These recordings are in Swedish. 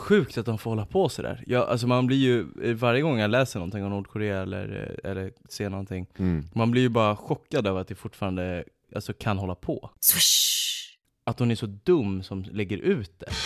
sjukt att de får hålla på sådär. Alltså man blir ju, varje gång jag läser någonting om Nordkorea eller ser någonting, man blir ju bara chockad över att det fortfarande alltså, kan hålla på. Swish! Att hon är så dum som lägger ut det.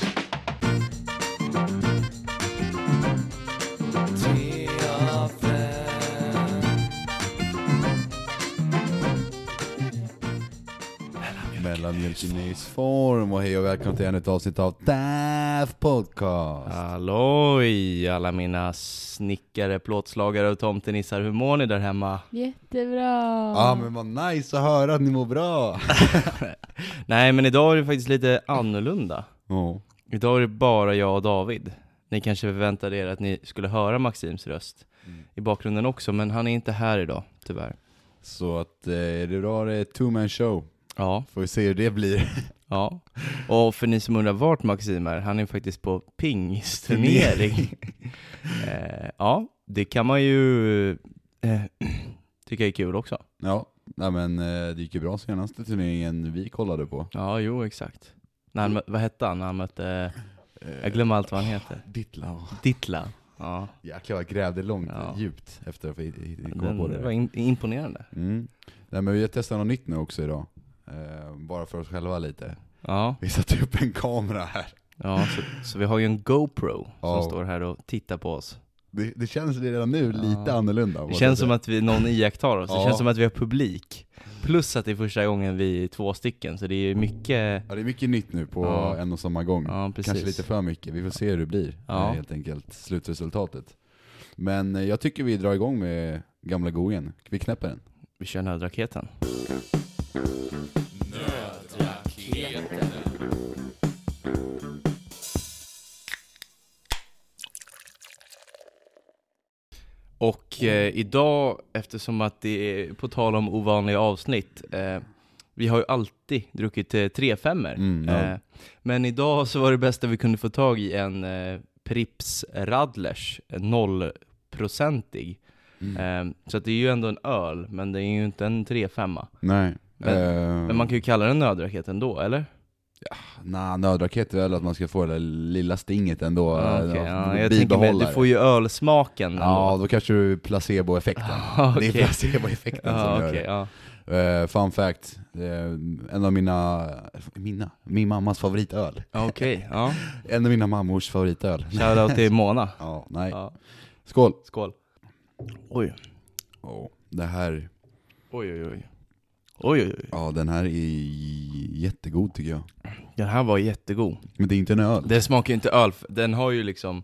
Mellanmjölkinysform och hej och välkommen till ännu ett avsnitt av DAF Podcast. Halloj alla mina snickare, plåtslagare och tomtenissar. Hur mår ni där hemma? Jättebra. Ja, men vad nice att höra att ni mår bra. Nej, men idag är det faktiskt lite annorlunda. Idag är det bara jag och David. Ni kanske förväntade er att ni skulle höra Maxims röst i bakgrunden också, men han är inte här idag, tyvärr. Så att idag är det two-man show. Ja. Får vi se hur det blir. Ja, och för ni som undrar vart Maxim är, han är faktiskt på pingisturnering. Ja, det kan man ju tycka är kul också. Ja, nej, men det gick ju bra senaste turneringen vi kollade på. Ja, jo, exakt. Vad hette han när han mötte... Jag glömmer allt vad han heter. Dittla. Ja. Jäklar, jag grävde långt djupt efter att få komma på det. Det var imponerande. Nej, men vi har testat något nytt nu också idag. Bara för oss själva lite. Ja. Vi satte upp en kamera här. Ja, så vi har ju en GoPro som står här och tittar på oss. Det känns redan nu lite annorlunda. Det känns som att någon iakttar oss. Det känns som att vi har publik. Plus att det är första gången vi är 2 stycken. Så det är mycket... Ja, det är mycket nytt nu på en och samma gång. Ja, kanske lite för mycket. Vi får se hur det blir. Helt enkelt slutresultatet. Men jag tycker vi drar igång med gamla goen. Vi knäpper den. Vi kör nödraketen. Och idag, eftersom att det är på tal om ovanliga avsnitt, vi har ju alltid druckit 3-5. Men idag så var det bästa vi kunde få tag i en Pripps Radlers, 0-procentig. Så att det är ju ändå en öl, men det är ju inte en 3-5. Nej. Men man kan ju kalla den nödraket ändå, eller? Ja, nödraket är väl att man ska få det lilla stinget ändå. Jag tänker med, du får ju ölsmaken ändå. Ja, då kanske du placeboeffekten. Det är placeboeffekten som gör det. Fun fact, en av min mammas favoritöl. En av mina mammors favoritöl. Shoutout till Mona. Skål. Oj. Det här. Oj. Ja, den här är jättegod tycker jag. Den här var jättegod. Men det är inte en öl. Det smakar ju inte öl. Den har ju liksom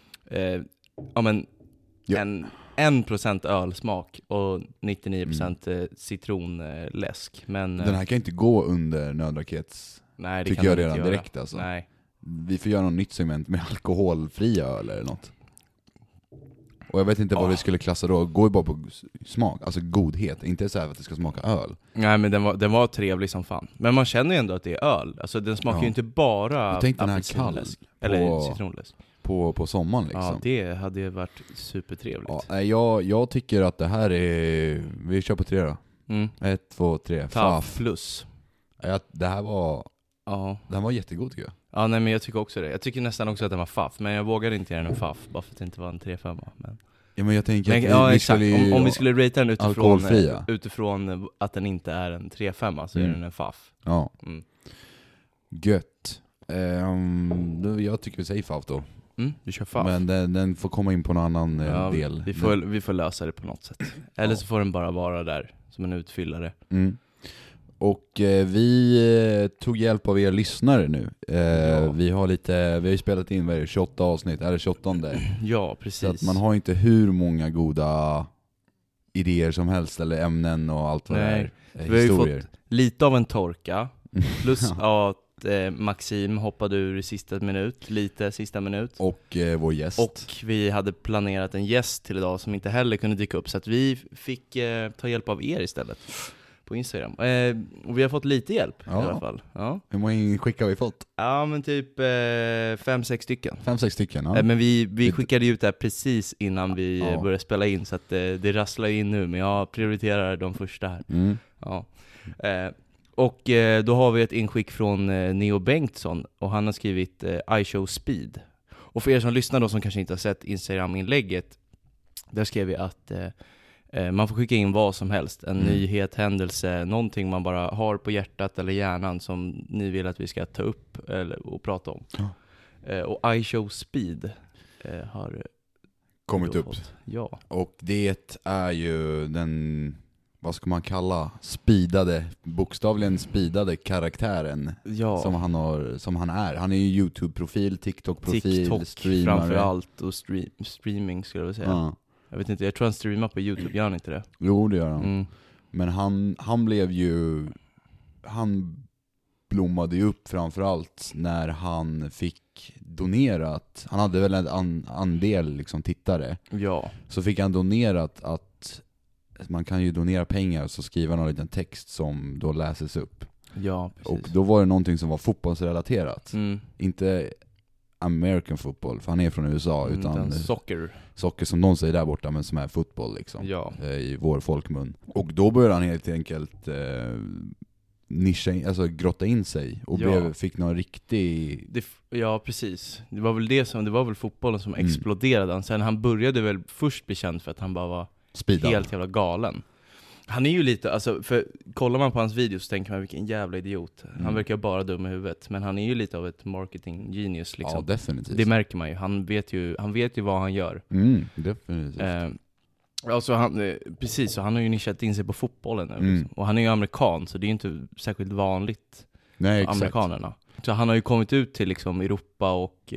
1% ölsmak och 99% citronläsk. Men den här kan inte gå under nödrakets. Nej, det tycker kan jag redan redan direkt alltså. Nej. Vi får göra något nytt segment med alkoholfria öl eller något. Och jag vet inte vad vi skulle klassa då. Går ju bara på smak, alltså godhet. Inte så här att det ska smaka öl. Nej, men den var trevlig som fan. Men man känner ju ändå att det är öl. Alltså den smakar ju inte bara apelsinläsk eller citronläsk. På sommaren liksom. Ja, det hade ju varit supertrevligt. Ja, jag tycker att det här är... Vi kör på 3 då. 1, 2, 3. Taff plus. Det här var... Ja. Den var jättegod tycker jag. Ja, nej, men jag tycker också det. Jag tycker nästan också att den var faff. Men jag vågade inte ge den en faff. Bara för att det inte var en 3-5. Men... Ja, men jag tänker att vi skulle om vi skulle rata den utifrån att den inte är en 3-5 så är den en faff. Ja. Gött. Jag tycker vi säger faff då. Vi kör faff. Men den får komma in på någon annan del. Vi får lösa det på något sätt. Eller så får den bara vara där som en utfyllare. Och vi tog hjälp av er lyssnare nu. Vi har spelat in 28 avsnitt, är det 28:e? Ja, precis. Så att man har inte hur många goda idéer som helst eller ämnen och allt vad det är. Vi har ju fått lite av en torka. Plus att Maxim hoppade ur i sista minut. Och vår gäst. Och vi hade planerat en gäst till idag som inte heller kunde dyka upp. Så att vi fick ta hjälp av er istället på Instagram. Och vi har fått lite hjälp i alla fall. Ja. Hur många skick har vi fått? Ja, men typ 5-6 stycken. 5-6 stycken, ja. Men vi skickade ut det här precis innan vi började spela in. Så att det rasslar in nu. Men jag prioriterar de första här. Ja. Och då har vi ett inskick från Neo Bengtsson. Och han har skrivit I show speed. Och för er som lyssnar då, som kanske inte har sett Instagram-inlägget, där skrev vi att man får skicka in vad som helst. En nyhet, händelse, någonting man bara har på hjärtat eller hjärnan som ni vill att vi ska ta upp och prata om. Och iShowSpeed har kommit upp. Ja. Och det är ju den, vad ska man kalla, bokstavligen speedade karaktären som han är. Han är ju YouTube-profil, TikTok-profil, streamare. Framförallt, och streaming skulle jag säga. Ja. Jag vet inte, jag tror han streamar på YouTube, gör han inte det? Jo, det gör han. Men han blev ju, han blommade ju upp framförallt när han fick donerat. Han hade väl en andel liksom tittare. Ja. Så fick han donerat att man kan ju donera pengar och så skriva någon liten text som då läses upp. Ja, precis. Och då var det någonting som var fotbollsrelaterat. Inte American football, för han är från USA, utan socker som de säger där borta, men som är fotboll liksom, i vår folkmun. Och då började han helt enkelt grotta in sig och fick någon riktig... Ja, precis. Det var väl fotbollen som exploderade. Sen han började väl först bli känd för att han bara var helt jävla galen. Han är ju lite, alltså, för kollar man på hans videos så tänker man vilken jävla idiot. Han verkar bara dum i huvudet, men han är ju lite av ett marketing genius liksom. Ja, definitivt. Det märker man ju. Han vet ju vad han gör. Definitivt. Alltså precis, så han har ju nischat in sig på fotbollen nu, liksom. Och han är ju amerikan, så det är ju inte särskilt vanligt. Nej, exakt. Amerikanerna. Så han har ju kommit ut till liksom Europa och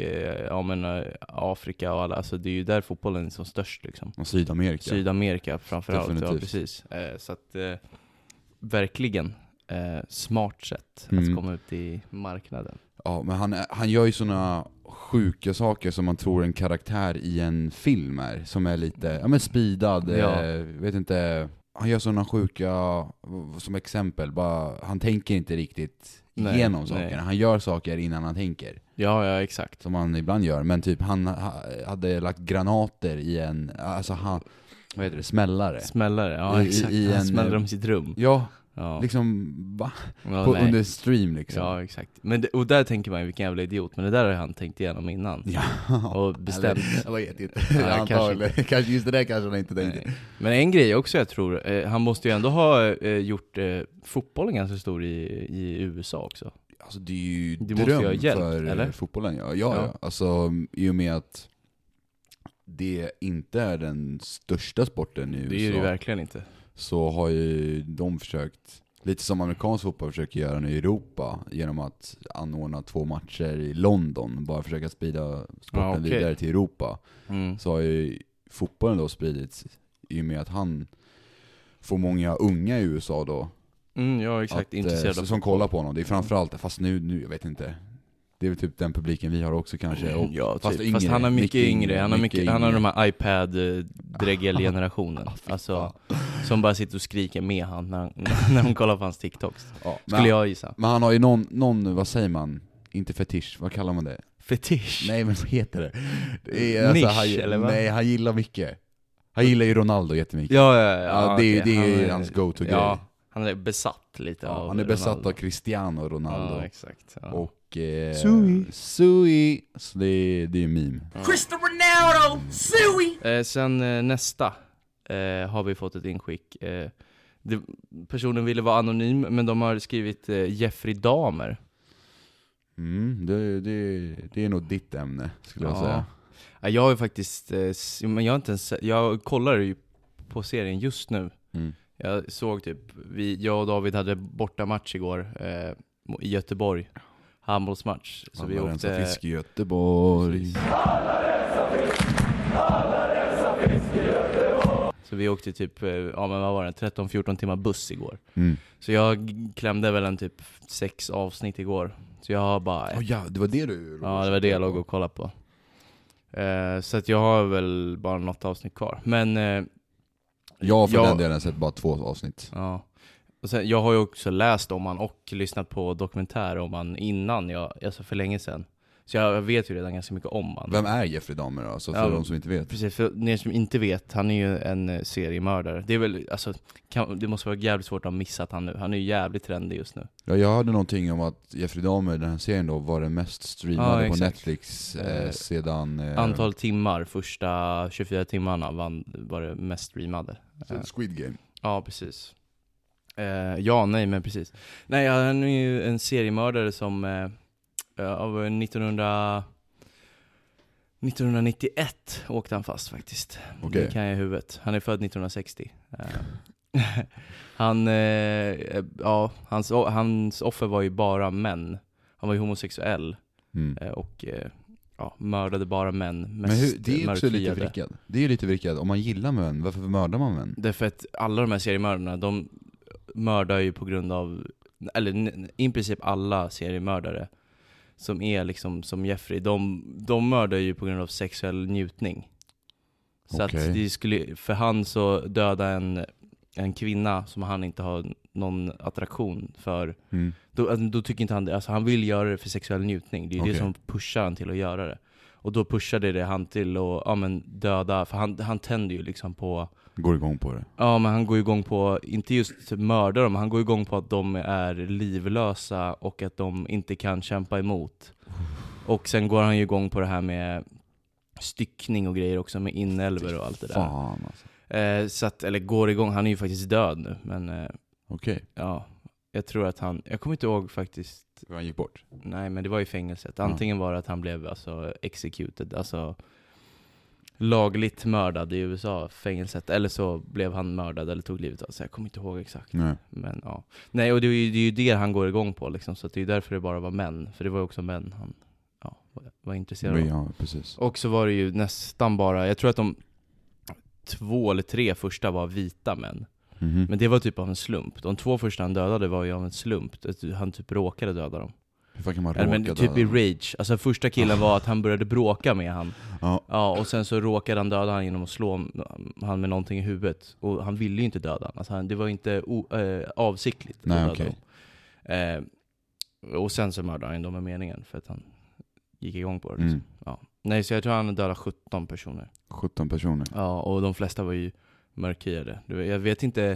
Afrika och alla, alltså det är ju där fotbollen är som störst liksom. Och Sydamerika framförallt. Definitivt. Ja, precis. Så att verkligen smart sätt att komma ut i marknaden. Ja, men han gör ju såna sjuka saker som man tror en karaktär i en film är, som är lite speedad, vet inte. Han gör såna sjuka, som exempel, bara han tänker inte riktigt igenom sakerna. Han gör saker innan han tänker. Ja, exakt. Som han ibland gör, men typ han hade lagt granater i en, alltså vad heter det, smällare, ja, exakt. Han smällde dem i sitt rum. Ja. Liksom under stream liksom. Ja, exakt. Men och där tänker man ju vilken jävla idiot, men det där har han tänkt igenom innan. Ja. Och bestämt. Jag vet inte. Kanske just det där kanske han inte tänkte. Nej. Men en grej också, jag tror han måste ju ändå ha gjort fotbollen ganska stor i USA också. Alltså det är ju dröm för eller? Fotbollen. Ja. Alltså i och med att det inte är den största sporten i USA. Det är det ju verkligen inte. Så har ju de försökt, lite som amerikansk fotboll försöker göra nu i Europa, genom att anordna 2 matcher i London, bara försöka sprida sporten vidare till Europa. Så har ju fotbollen då spridits i och med att han får många unga i USA då. Ja, exakt. Intresserade som kollar på honom. Det är framförallt, fast nu jag vet inte. Det är väl typ den publiken vi har också kanske. Och ja, typ. Fast han är mycket yngre. Han har de här iPad-dregel-generationen. Alltså, som bara sitter och skriker med han när de kollar på hans TikToks. Ja, skulle jag gissa. Men han har ju någon, vad säger man? Inte fetisch, vad kallar man det? Fetisch? Nej, men vad heter det? Nisch, alltså, eller vad? Nej, han gillar mycket. Han gillar ju Ronaldo jättemycket. Ja, det är hans go-to-grej. Ja, han är besatt lite av han är besatt av Cristiano Ronaldo. Ja, exakt. Ja. Och Sui. Så det är meme. Cristiano Ronaldo, Sui. Sen nästa har vi fått ett inskick. Personen ville vara anonym, men de har skrivit Jeffrey Dahmer. Det är nog ditt ämne, skulle jag säga. Jag har ju faktiskt, men jag kollar ju på serien just nu. Jag såg typ, jag och David hade borta match igår i Göteborg. Handbollsmatch. Så vi åkte fisk i Göteborg. Så vi åkte typ, men vad var det, 13-14 timmar buss igår. Så jag klämde väl en typ 6 avsnitt igår. Så jag har bara... det var det du... Ja, det var det jag låg och kollade på. Så att jag har väl bara något avsnitt kvar. Men... jag för den delen sett bara 2 avsnitt. Ja. Och sen, jag har ju också läst om han och lyssnat på dokumentär om han innan, alltså för länge sedan. Så jag vet ju redan ganska mycket om han. Vem är Jeffrey Dahmer då? Så för de som inte vet. Precis, för ni som inte vet, han är ju en seriemördare. Det är väl, alltså, det måste vara jävligt svårt att ha missat han nu. Han är ju jävligt trendig just nu. Ja, jag hörde någonting om att Jeffrey Dahmer, den här serien då, var den mest streamade på Netflix sedan... Antal timmar, första 24 timmarna var det mest streamade. Squid Game. Ja, precis. Men precis. Nej, han är ju en seriemördare som av 1991 åkte han fast faktiskt. Okay. Det kan jag i huvudet. Han är född 1960. Hans offer var ju bara män. Han var ju homosexuell och mördade bara män. Men det är också lite vrickad. Det är ju lite vrickad. Om man gillar män, varför mördar man män? Därför att alla de här seriemördarna, de mördar ju på grund av, eller i princip alla seriemördare som är liksom som Jeffrey, de mördar ju på grund av sexuell njutning. Så att det skulle, för han så döda en kvinna som han inte har någon attraktion för, då tycker inte han det. Alltså han vill göra det för sexuell njutning. Det är det som pushar han till att göra det. Och då pushade det han till att döda, för han tänder ju liksom på... Går igång på det. Ja, men han går igång på, inte just mörda dem, han går igång på att de är livlösa och att de inte kan kämpa emot. Och sen går han ju igång på det här med styckning och grejer också, med inälvor och allt det där. Fan alltså. Så att, eller går igång, han är ju faktiskt död nu, men ja, jag tror att jag kommer inte ihåg faktiskt. Han gick bort? Nej, men det var i fängelset. Antingen var det att han blev executed, alltså lagligt mördad i USA, fängelset, eller så blev han mördad eller tog livet av sig. Jag kommer inte ihåg exakt. Nej. Men ja. Nej, och det är ju det han går igång på liksom, så att det är därför det bara var män, för det var också män han var intresserad av. Ja, precis. Och så var det ju nästan bara, jag tror att de 2 eller 3 första var vita män. Men det var typ av en slump. De 2 första han dödade var ju av en slump. Han typ råkade döda dem. Hur fan kan man råka men typ i rage. Alltså första killen var att han började bråka med han. Ja, och sen så råkade han döda han genom att slå han med någonting i huvudet. Och han ville ju inte döda han. Alltså det var inte avsiktligt. Nej, okej. Och sen så mördade han dem med meningen, för att han gick igång på det liksom. Ja. Nej, så jag tror han dödade 17 personer. 17 personer? Ja, och de flesta var ju mörkhyade. Jag vet inte,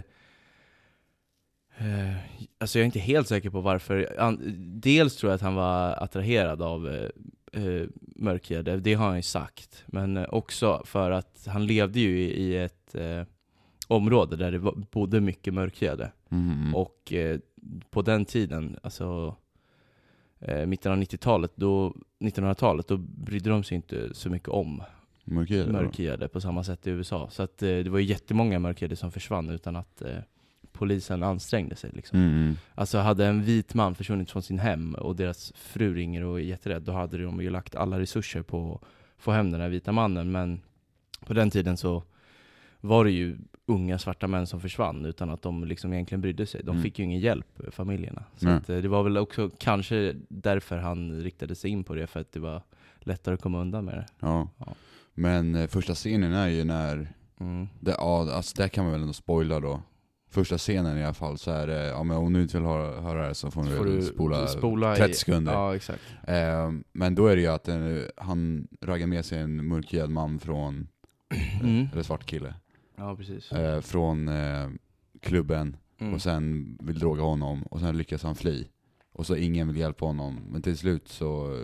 alltså jag är inte helt säker på varför. Dels tror jag att han var attraherad av mörkhyade, det har han ju sagt. Men också för att han levde ju i ett område där det bodde mycket mörkhyade. Och på den tiden, alltså mitten av 1900-talet, då brydde de sig inte så mycket om mörkhyade på samma sätt i USA. Så att det var ju jättemånga mörkhyade som försvann utan att polisen ansträngde sig liksom. Alltså hade en vit man försvunnit från sin hem och deras fru ringer och är jätterädd, då hade de ju lagt alla resurser på att få hem den här vita mannen. Men på den tiden så var det ju unga svarta män som försvann utan att de liksom egentligen brydde sig. De fick ju ingen hjälp, familjerna. Så att, det var väl också kanske därför han riktade sig in på det, för att det var lättare att komma undan med det. Ja. Men första scenen är ju när alltså där kan man väl ändå spoila då. Första scenen i alla fall så är det, men om du inte vill höra det så får du spola 30 sekunder. Ja, exakt. Men då är det ju att han raggar med sig en mörkhyad man från eller svart kille. Ja, precis. Från klubben och sen vill droga honom och sen lyckas han fly. Och så ingen vill hjälpa honom. Men till slut så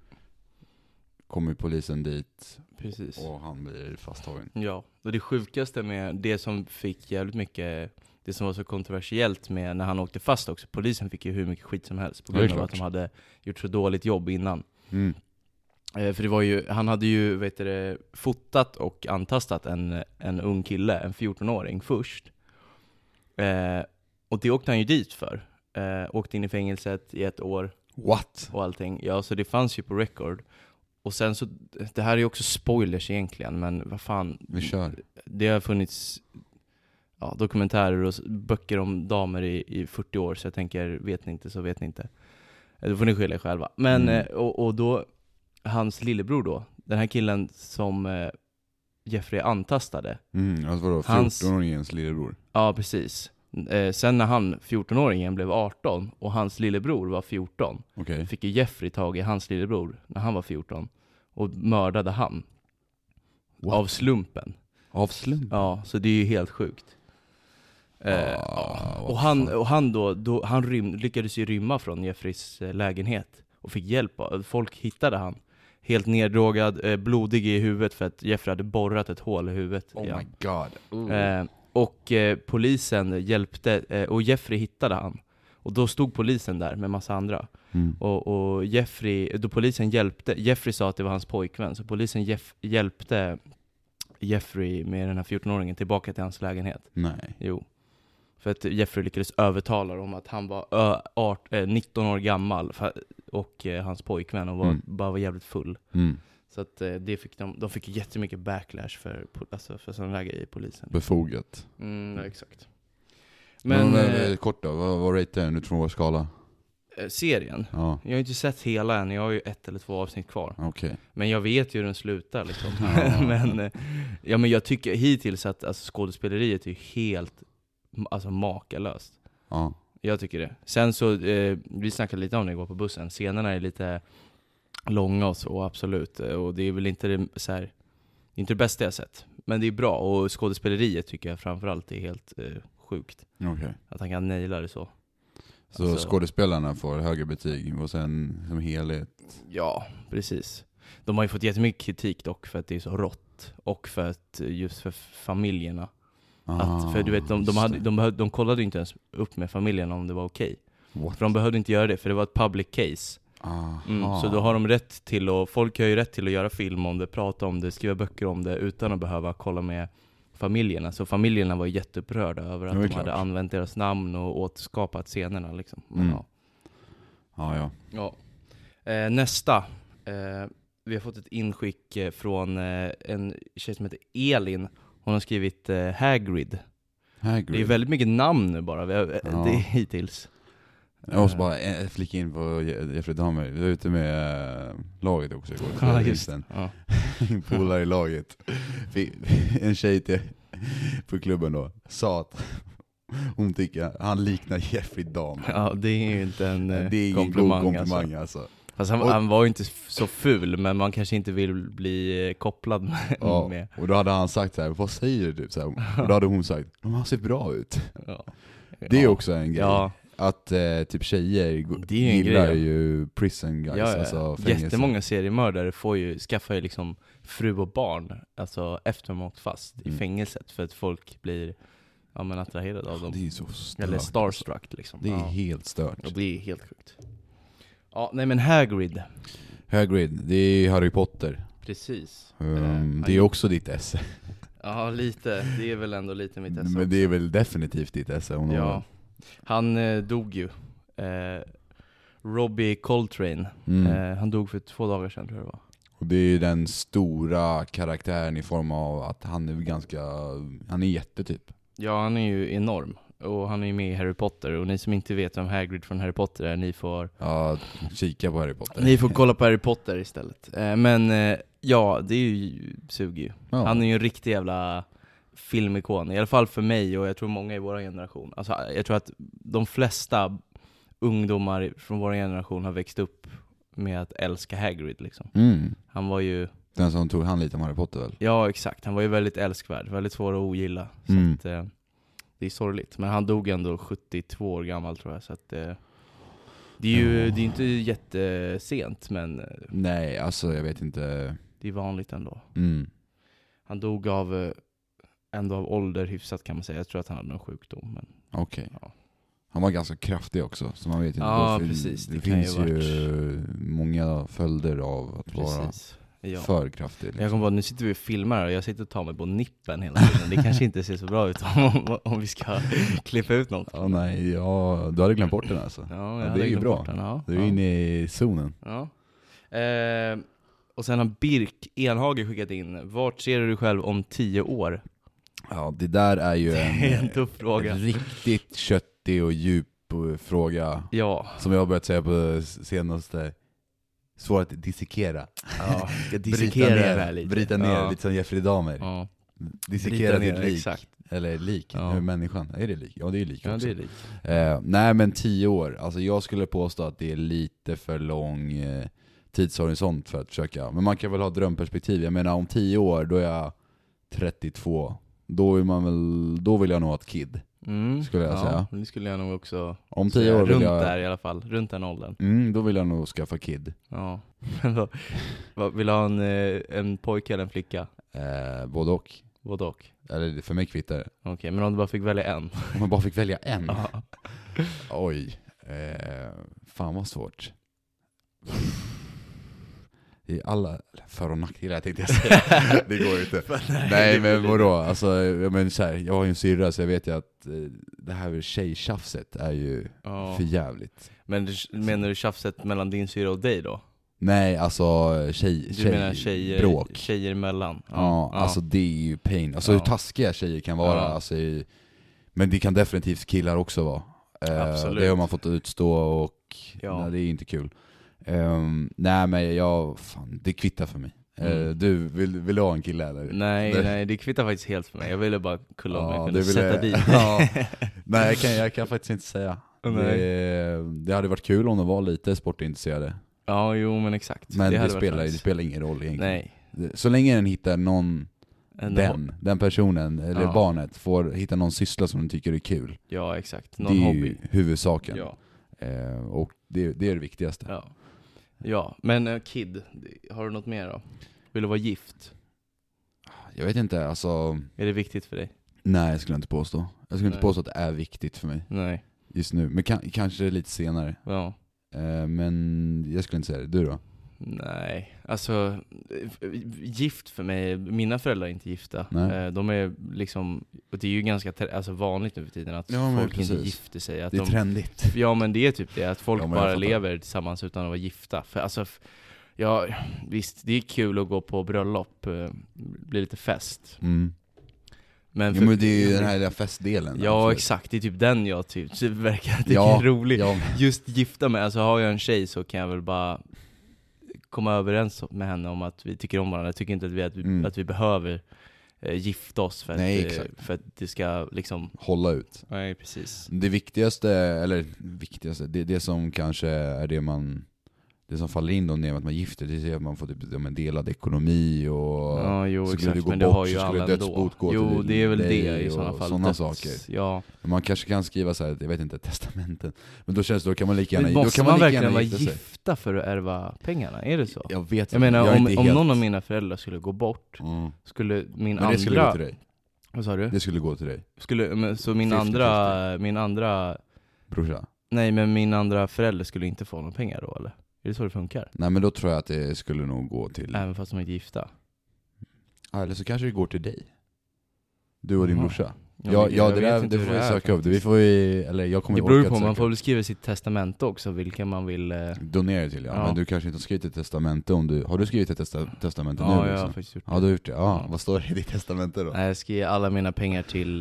kommer polisen dit. Precis. Och han blir fasttagen. Ja, och det sjukaste med det som fick jävligt mycket, det som var så kontroversiellt med när han åkte fast också, polisen fick ju hur mycket skit som helst på grund av att de hade gjort så dåligt jobb innan. För det var ju, han hade ju fotat och antastat en ung kille, en 14-åring först. Och det åkte han ju dit för. Åkte in i fängelset i 1 år. What? Och allting. Ja, så det fanns ju på record. Och sen så, det här är ju också spoilers egentligen, men vad fan. Vi kör. Det har funnits dokumentärer och böcker om damer i 40 år, så jag tänker, vet ni inte så vet ni inte. Då får ni skylla er själva. Men, och då, hans lillebror då, den här killen som Jeffrey antastade. Alltså vadå, 14-åringens lillebror? Ja, precis. Sen när 14-åringen blev 18 och hans lillebror var 14, fick ju Jeffrey tag i hans lillebror när han var 14 och mördade han. Av slumpen. Av slumpen? Ja, så det är ju helt sjukt. Och han lyckades ju rymma från Jeffreys lägenhet och fick hjälp. Folk hittade han helt neddrogad, blodig i huvudet för att Jeffrey hade borrat ett hål i huvudet. Oh my god. Och polisen hjälpte, och Jeffrey hittade han. Och då stod polisen där med massa andra. Och då polisen hjälpte, Jeffrey sa att det var hans pojkvän, så polisen hjälpte Jeffrey med den här 14-åringen tillbaka till hans lägenhet. Nej. Jo. För att Jeffrey lyckades övertala dem att han var 19 år gammal och hans påkvän och bara var jävligt full. Så att det fick de fick jättemycket backlash för sån där grej i polisen. Befogat. Ja, exakt. Men kort då, vad ratear den utifrån vår skala? Serien? Ja. Jag har inte sett hela än, jag har ju 1 eller 2 avsnitt kvar. Okay. Men jag vet ju hur den slutar liksom. men jag tycker hittills att skådespeleriet är helt makalöst. Ja. Jag tycker det. Sen så, vi snackade lite om det igår på bussen. Scenerna är lite långa och så, absolut. Och det är väl inte inte det bästa jag sett. Men det är bra. Och skådespeleriet tycker jag framförallt är helt sjukt. Okay. Att han kan naila det så. Så skådespelarna får högre betyg och sen som helhet? Ja, precis. De har ju fått jättemycket kritik dock för att det är så rått. Och för att just för familjerna. För du vet, de kollade inte ens upp med familjerna om det var okej. För de behövde inte göra det, för det var ett public case. Så då har de rätt till, och folk har ju rätt till att göra film om det, prata om det, skriva böcker om det utan att behöva kolla med familjerna. Så familjerna var jätteupprörda över att de hade använt deras namn och återskapat scenerna liksom. Nästa. Vi har fått ett inskick från en tjej som heter Elin. Hon har skrivit Hagrid. Det är väldigt mycket namn nu bara. Det är hittills. Jag måste bara flika in på Jeffrey Dahmer. Vi var ute med laget också igår. Ja, just det. En polare i laget. En tjej på klubben då sa att hon tycker han liknar Jeffrey Dahmer. Ja, det är ju inte en det är komplimang alltså. Fast han var ju inte så ful, men man kanske inte vill bli kopplad med. Och då hade han sagt så här: vad säger du? Så här, och då hade hon sagt: han ser bra ut. Det är också en grej. Ja. Att typ tjejer gillar ju prison guys, alltså fängelse. Jättemånga seriemördare skaffar ju liksom fru och barn, alltså efter de åkt fast i fängelset, för att folk blir attraherade av dem. Det är så stört. Eller starstruck liksom. Det är helt stört. Och det är helt sjukt. Ja, nej men Hagrid, det är Harry Potter. Precis. Det är också ditt esse. Ja, lite. Det är väl ändå lite mitt esse. Men också. det är väl definitivt ditt esse. Ja. Han dog ju. Robbie Coltrane. Han dog för 2 dagar sedan, tror jag det var. Och det är ju den stora karaktären i form av att han är jättetyp. Ja, han är ju enorm. Och han är ju med i Harry Potter. Och ni som inte vet om Hagrid från Harry Potter är, ni får... Ja, kika på Harry Potter. Ni får kolla på Harry Potter istället. Men ja, det är ju suger ju. Ja. Han är ju en riktig jävla filmikon. I alla fall för mig, och jag tror många i vår generation. Alltså, jag tror att de flesta ungdomar från vår generation har växt upp med att älska Hagrid liksom. Han var ju... Den som tog hand lite om Harry Potter väl? Ja, exakt. Han var ju väldigt älskvärd. Väldigt svår att ogilla. Så att, det är sorgligt. Men han dog ändå 72 år gammal, tror jag. Så att, det är ju det är inte jättesent, men... Nej, alltså jag vet inte. Det är vanligt ändå. Han dog ändå av ålder hyfsat, kan man säga. Jag tror att han hade någon sjukdom. Men... Okej. Ja. Han var ganska kraftig också, så man vet inte. Ja, precis. Det finns ju många följder av att vara för kraftig. Liksom. Jag kommer på, nu sitter vi och filmar och jag sitter och tar mig på nippen hela tiden. Det kanske inte ser så bra ut om vi ska klippa ut något. Ja, nej, du hade glömt bort den alltså. Ja, det är ju bra. Den, du är inne i zonen. Ja. Och sen har Birk Enhage skickat in: vart ser du dig själv om 10 år? Ja, det där är ju en tuff fråga. Riktigt köttig och djup fråga. Ja. Som jag har börjat säga på senaste. Svårt att dissekera. Ja, dissekera det här lite. Bryta ner, lite som Jeffrey Dahmer. Ja. Dissekera ditt lik. Exakt. Eller lik, människan, är det lik? Ja, det är lik också. Det är lik. Nej, men 10 år, alltså jag skulle påstå att det är lite för lång tidshorisont för att försöka. Men man kan väl ha drömperspektiv. Jag menar, om 10 år, då är jag 32. Då vill jag nog ha ett kid. Skulle jag säga. Det skulle jag nog också om 10 år runt där i alla fall, runt den åldern. Då vill jag nog skaffa kid. Ja. Vill du ha en pojke eller en flicka? Både och. Både och. Eller för mig kvittar det. Okej, men om du bara fick välja en? Om man bara fick välja en? Oj. Fan vad svårt. I alla för- och nackdelar tänkte jag säga. Det går inte. Nej, men vadå? Alltså, jag har ju en syrra, så jag vet ju att det här tjejtjafset är ju för jävligt. Men menar du tjafset mellan din syrra och dig då? Nej, alltså bråk. Tjejer emellan. Ja, alltså det är ju pain. Alltså hur taskiga tjejer kan vara. Alltså, men det kan definitivt killar också vara. Absolut. Det har man fått utstå och nej, det är inte kul. Nej, men det kvittar för mig. Du, vill du ha en kille eller? Nej, det kvittar faktiskt helt för mig. Jag ville bara kulla om jag kunde sätta dit. Nej, jag kan faktiskt inte säga. Det hade varit kul om de var lite sportintresserade. Ja, jo, men exakt. Men det spelar ingen roll egentligen. Nej. Så länge den hittar någon, den personen eller barnet får hitta någon syssla som de tycker är kul. Ja, exakt. Någon det är hobby. Ju huvudsaken. Ja. Och det är det viktigaste. Ja, men kid, har du något mer då? Vill du vara gift? Jag vet inte, alltså... Är det viktigt för dig? Nej, jag skulle inte påstå. Jag skulle inte påstå att det är viktigt för mig. Nej. Just nu, men kanske lite senare. Ja. Men jag skulle inte säga det. Du då? Nej, alltså gift för mig, mina föräldrar är inte gifta. De är liksom, och det är ju ganska vanligt nu för tiden att folk inte gifter sig. Att det är trendigt. Ja, men det är typ det, att folk bara lever tillsammans utan att vara gifta. För alltså, visst, det är kul att gå på bröllop, bli lite fest. Men det är ju den här lilla festdelen. Ja, exakt. Det är typ den jag verkar tycka är rolig. Just gifta mig. Alltså har jag en tjej så kan jag väl bara komma överens med henne om att vi tycker om varandra. Jag tycker inte att vi behöver gifta oss för att det ska liksom hålla ut. Nej, precis. Det viktigaste, det som kanske är det som faller in då när man gifter, det är att man får typ en delad ekonomi och jo, så exakt, du gå men bort, det har ju så skulle alla dödsbot gå jo, till det är väl det i sådana fall. Sådana saker. Ja. Man kanske kan skriva så här, jag vet inte, testamenten. Men då kan man lika gärna. Men måste man verkligen vara gifta för att ärva pengarna? Är det så? Jag vet. Jag menar, om någon av mina föräldrar skulle gå bort, skulle min andra... det skulle gå till dig. Vad sa du? Det skulle gå till dig. Så min andra brorsa? Nej, men min andra förälder skulle inte få några pengar då, eller? Är det så det funkar? Nej, men då tror jag att det skulle nog gå till... Även fast de är gifta? Ja, eller så kanske det går till dig. Du och din brorsa. Det får vi söka upp. Vi får jag kommer det beror på, man får väl skriva sitt testamente också, vilka man vill... donera till, men du kanske inte har skrivit ett testamente om du... Har du skrivit ett testamente nu? Ja, jag har faktiskt gjort det. Ja, du har gjort det. Ja, vad står det i ditt testamente då? Jag ska ge alla mina pengar till...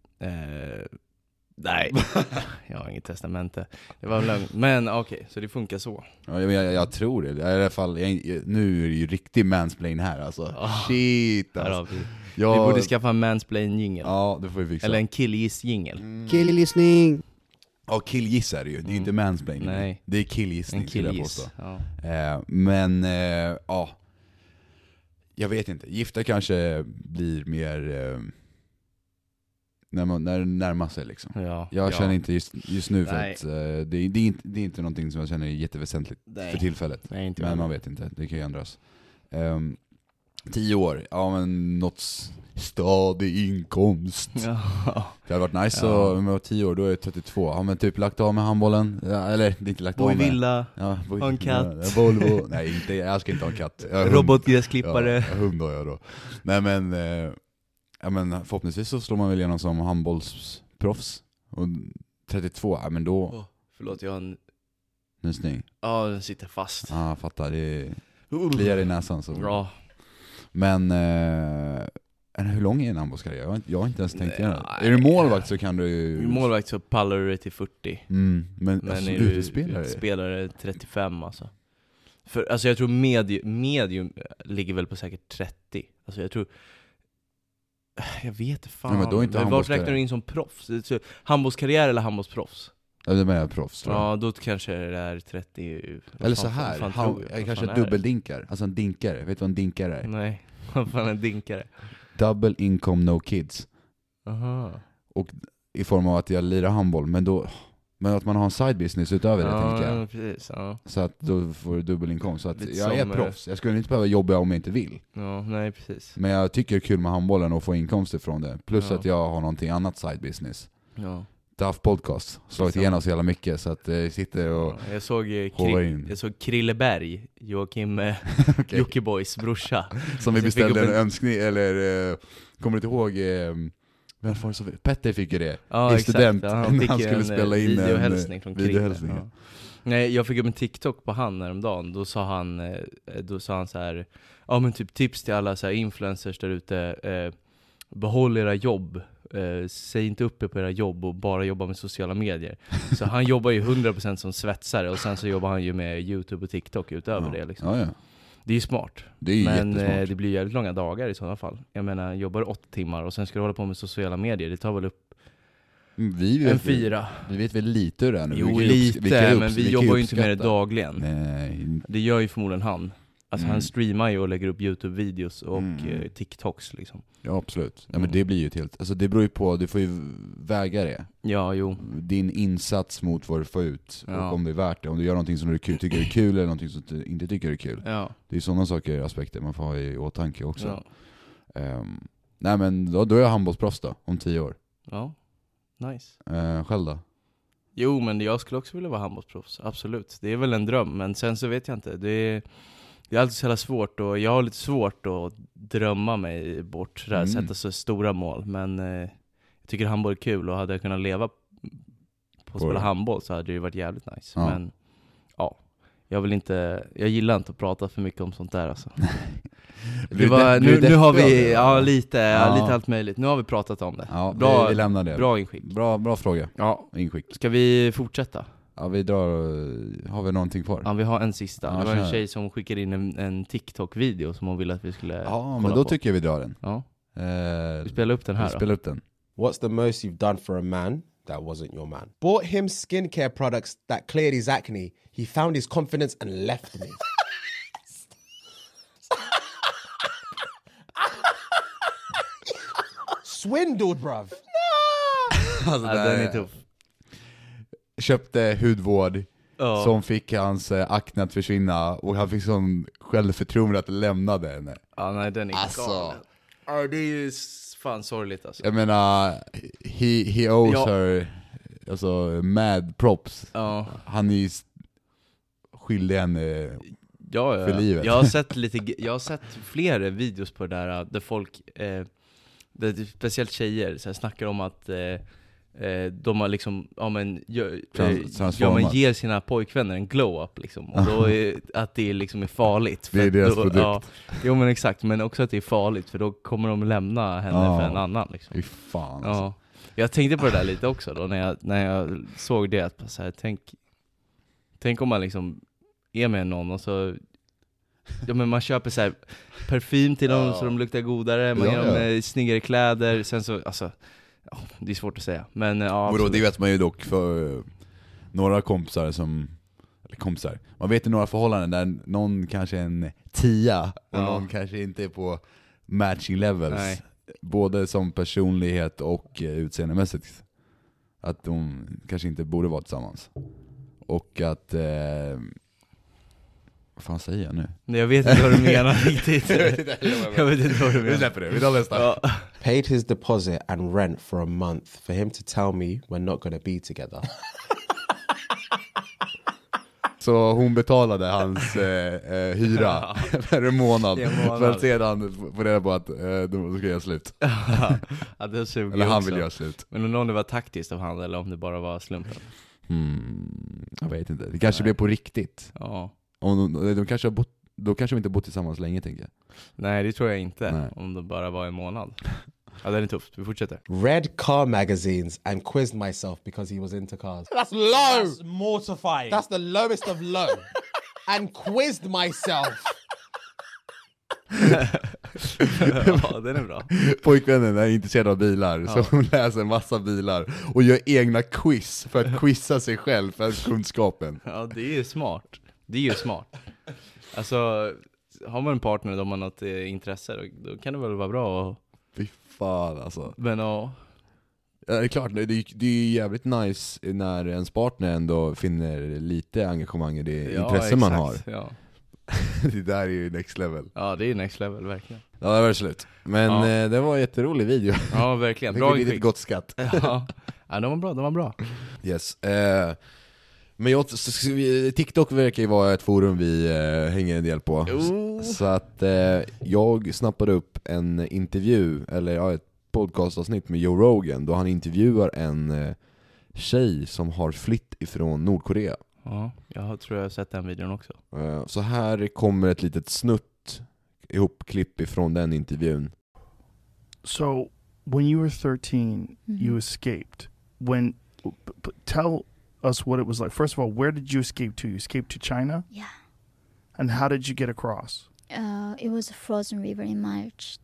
Nej, jag har inget testamente. Det var lögn. Men okej, så det funkar så. Ja, jag tror det. I alla fall, nu är det ju riktig mansplain här alltså. Shit alltså. Vi borde skaffa en mansplain-jingel. Ja, det får vi fixa. Eller en killgiss-jingel. Killgissning! Ja, killgiss är det ju. Det är inte mansplain. Nej. Det är killgissning. En killgiss, men jag vet inte. Gifta kanske blir mer... när det närmar sig liksom. Jag känner inte just nu för att det är inte någonting som jag känner är jätteväsentligt för tillfället. Nej, inte men man vet inte, det kan ju ändras. 10 år, men något stadig inkomst. Det hade varit nice om jag var 10 år, då är jag 32. Ja, men typ lagt av med handbollen. Eller det är inte lagt av med. Villa, ha en katt. Volvo. Nej, inte, jag ska inte ha en katt. Robotgräsklippare. Hund har jag då. Nej, men men förhoppningsvis så slår man väl igenom som handbollsproffs. Och 32, men då... Förlåt, jag har en... Nysning. Ja, den sitter fast. Ja, fattar. Det kliar i näsan så. Bra. Men hur lång är en handbollskarriär? Jag har inte ens tänkt igenom. Är du målvakt så kan du ju... Är du målvakt så pallar du det till 40. Men alltså, är du spelare 35 alltså. Alltså jag tror medium ligger väl på säkert 30. Alltså jag tror... Jag vet fan. Ja, men då är inte vart räknar du in som proffs? Handbollskarriär eller handbollsproffs? Ja, det menar jag proffs. Ja, då kanske det är 30. Eller så här, kanske dubbeldinkar. Alltså en dinkare, vet du vad en dinkare är? Nej, vad fan är en dinkare? Double income no kids. Aha. Och i form av att jag lirar handboll, men att man har en side business utöver det, tänker jag. Precis, ja. Så att då får du dubbelinkomst. Så att jag är proffs. Jag skulle inte behöva jobba om jag inte vill. Ja, nej, precis. Men jag tycker det är kul med handbollen och få inkomster från det. Plus att jag har någonting annat side business. Ja. Duff podcast. Slagit igenom så jävla mycket så att jag sitter och jag såg Krilleberg, Joakim Jockibboys brorsa. Som vi beställde en önskning, eller kommer du inte ihåg... Petter fick ju det i student. Ja, han fick han skulle spela in videohälsning från videohälsning. Ja. Nej, jag fick upp en TikTok på han häromdagen. Då sa han så här: ja, men typ tips till alla så här influencers där ute, behåll era jobb. Säg inte upp er på era jobb och bara jobba med sociala medier. Så han jobbar ju 100% som svetsare, och sen så jobbar han ju med YouTube och TikTok utöver det liksom. Ja. Det är ju smart. Det är men det blir jävligt långa dagar i sådana fall. Jag menar, jobbar 8 timmar och sen ska du hålla på med sociala medier. Det tar väl upp en 4. Vi vet väl lite hur det är nu. Jo, lite, men vi jobbar ju inte med det dagligen. Nej. Det gör ju förmodligen han. Alltså han streamar ju och lägger upp YouTube-videos och TikToks liksom. Ja, absolut. Ja, men det blir ju helt... Alltså det beror ju på, du får ju väga det. Ja, jo. Din insats mot vad du får ut. Och om det är värt det. Om du gör någonting som du tycker är kul eller någonting som du inte tycker är kul. Ja. Det är sådana saker, aspekter man får ha i åtanke också. Ja. Nej, men då är jag handbollsproffs då, om 10 år. Ja, nice. Själv då? Jo, men jag skulle också vilja vara handbollsproffs. Absolut. Det är väl en dröm, men sen så vet jag inte. Det är alltid så jävla svårt, och jag har lite svårt att drömma mig bort sådär, sätta så stora mål. Men jag tycker handboll är kul, och hade jag kunnat leva på att spela handboll så hade det ju varit jävligt nice. Ja. Men jag gillar inte att prata för mycket om sånt där alltså. Nu har vi lite allt möjligt. Nu har vi pratat om det. Ja, vi lämnar det. Bra inskick. Bra fråga. Ja. Inskick. Ska vi fortsätta? Ja, vi drar. Har vi någonting kvar? Ja, vi har en sista. Det var en tjej som skickade in en TikTok-video som hon ville att vi skulle kolla men då på. Tycker jag vi drar den. Ja. Vi spelar upp den här. Spelar upp den. What's the most you've done for a man that wasn't your man? Bought him skincare products that cleared his acne. He found his confidence and left me. Swindled, bruv. No! Alltså, den är tuff. Köpte hudvård som fick hans akne att försvinna, och han fick sån självförtroende att lämna den. Ja, nej, den är galen. Ja, det är ju fan sorgligt alltså. Jag menar, he owes her alltså mad props. Ja. Han är skyldig henne för livet. Jag har sett flera videos på det där folk, speciellt tjejer, så här, snackar om att de har liksom ger sina pojkvänner en glow-up liksom. Och då att det liksom är farligt. Det är deras produkt. Ja, jo, men exakt, men också att det är farligt, för då kommer de lämna henne för en annan liksom. Fy fan alltså. Ja. Jag tänkte på det där lite också då, när jag såg det, att så här, tänk om man liksom är med någon och så men man köper så här parfym till dem så de luktar godare, man ger dem snyggare kläder, sen så alltså det är svårt att säga. Men det vet man ju dock för några kompisar man vet i några förhållanden där någon kanske är en 10 och någon kanske inte är på matching levels. Nej. Både som personlighet och utseendemässigt. Att de kanske inte borde vara tillsammans. Och att vad fan säger jag nu? Nej, jag vet inte vad du menar riktigt. Jag vet inte vad du menar. Vi släpper det, vi tar nästa. Paid his deposit and rent for a month for him to tell me we're not gonna be together. Så hon betalade hans hyra för en månad. För att sedan få reda på att de ska göra slut. Ja, det suger eller han också. vill göra slut. Men om det var taktiskt av han eller om det bara var slumpen. Jag vet inte. Det kanske blev på riktigt. Ja. De kanske då kanske de inte bott tillsammans länge, tänker jag. Nej, det tror jag inte. Nej. Om det bara var en månad. Ja, det är tufft. Vi fortsätter. Read car magazines and quizzed myself because he was into cars. That's low! That's mortifying. That's the lowest of low. And quizzed myself. Ja, den är bra. Pojkvännen är intresserad av bilar, så hon läser en massa bilar och gör egna quiz för att quizza sig själv för kunskapen. Ja, det är ju smart. Det är ju smart. Alltså, har man en partner då man har ett intresse, då kan det väl vara bra. Fy fan alltså. Men ja, det är klart, det är jävligt nice när ens partner ändå finner lite engagemang i det intresse man har. Ja. Det där är ju next level. Ja, det är next level, verkligen. Ja, det var slut. Men det var en jätterolig video. Ja, verkligen. Bra lite gott skatt. Ja, de var bra. Yes. Men TikTok verkar ju vara ett forum vi hänger en del på. Så att jag snappade upp en intervju, eller ett podcastavsnitt med Joe Rogan, då han intervjuar en tjej som har flytt ifrån Nordkorea. Ja, jag tror jag har sett den videon också. Så här kommer ett litet snutt ihopklipp ifrån den intervjun. So, when you were 13, you escaped. Tell us what it was like. First of all, where did you escape to? You escaped to China? Yeah. And how did you get across? It was a frozen river in March,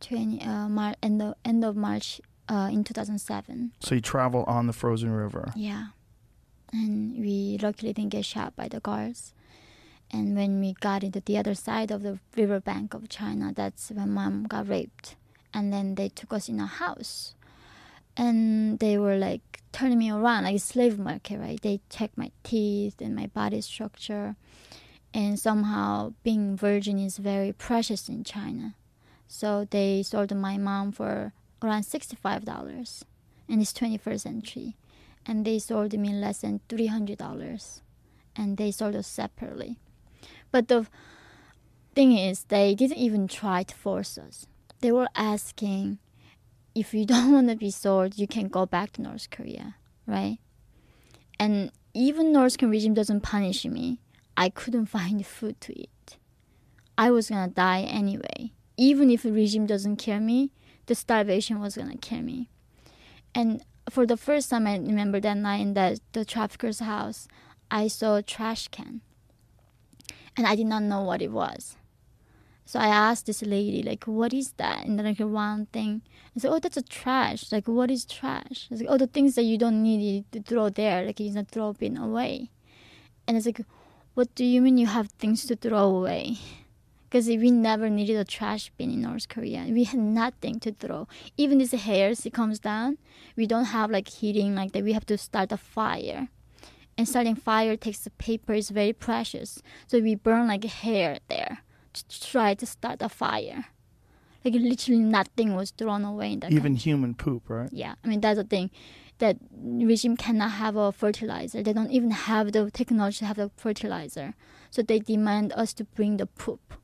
end of March in 2007. So you travel on the frozen river? Yeah. And we luckily didn't get shot by the guards. And when we got into the other side of the riverbank of China, that's when Mom got raped. And then they took us in a house. And they were like turning me around like a slave market, right? They checked my teeth and my body structure. And somehow being virgin is very precious in China. So they sold my mom for around $65. And it's 21st century. And they sold me less than $300. And they sold us separately. But the thing is, they didn't even try to force us. They were asking, if you don't want to be sold, you can go back to North Korea, right? And even North Korean regime doesn't punish me. I couldn't find food to eat. I was going to die anyway. Even if the regime doesn't kill me, the starvation was going to kill me. And for the first time, I remember that night in the trafficker's house, I saw a trash can. And I did not know what it was. So I asked this lady, like, what is that? And then like a round thing. I said, oh, that's a trash. Like, what is trash? I was like, oh, the things that you don't need to throw there. Like, you not throw it away. And it's like, what do you mean you have things to throw away? Because we never needed a trash bin in North Korea. We had nothing to throw. Even this hairs, it comes down. We don't have like heating like that. We have to start a fire. And starting fire takes the paper is very precious. So we burn like hair there to try to start a fire. Like literally nothing was thrown away in that Even country. human poop, right? Yeah, I mean that's the thing. That regime cannot have a fertilizer. They don't even have the technology to have a fertilizer. So they demand us to bring the poop.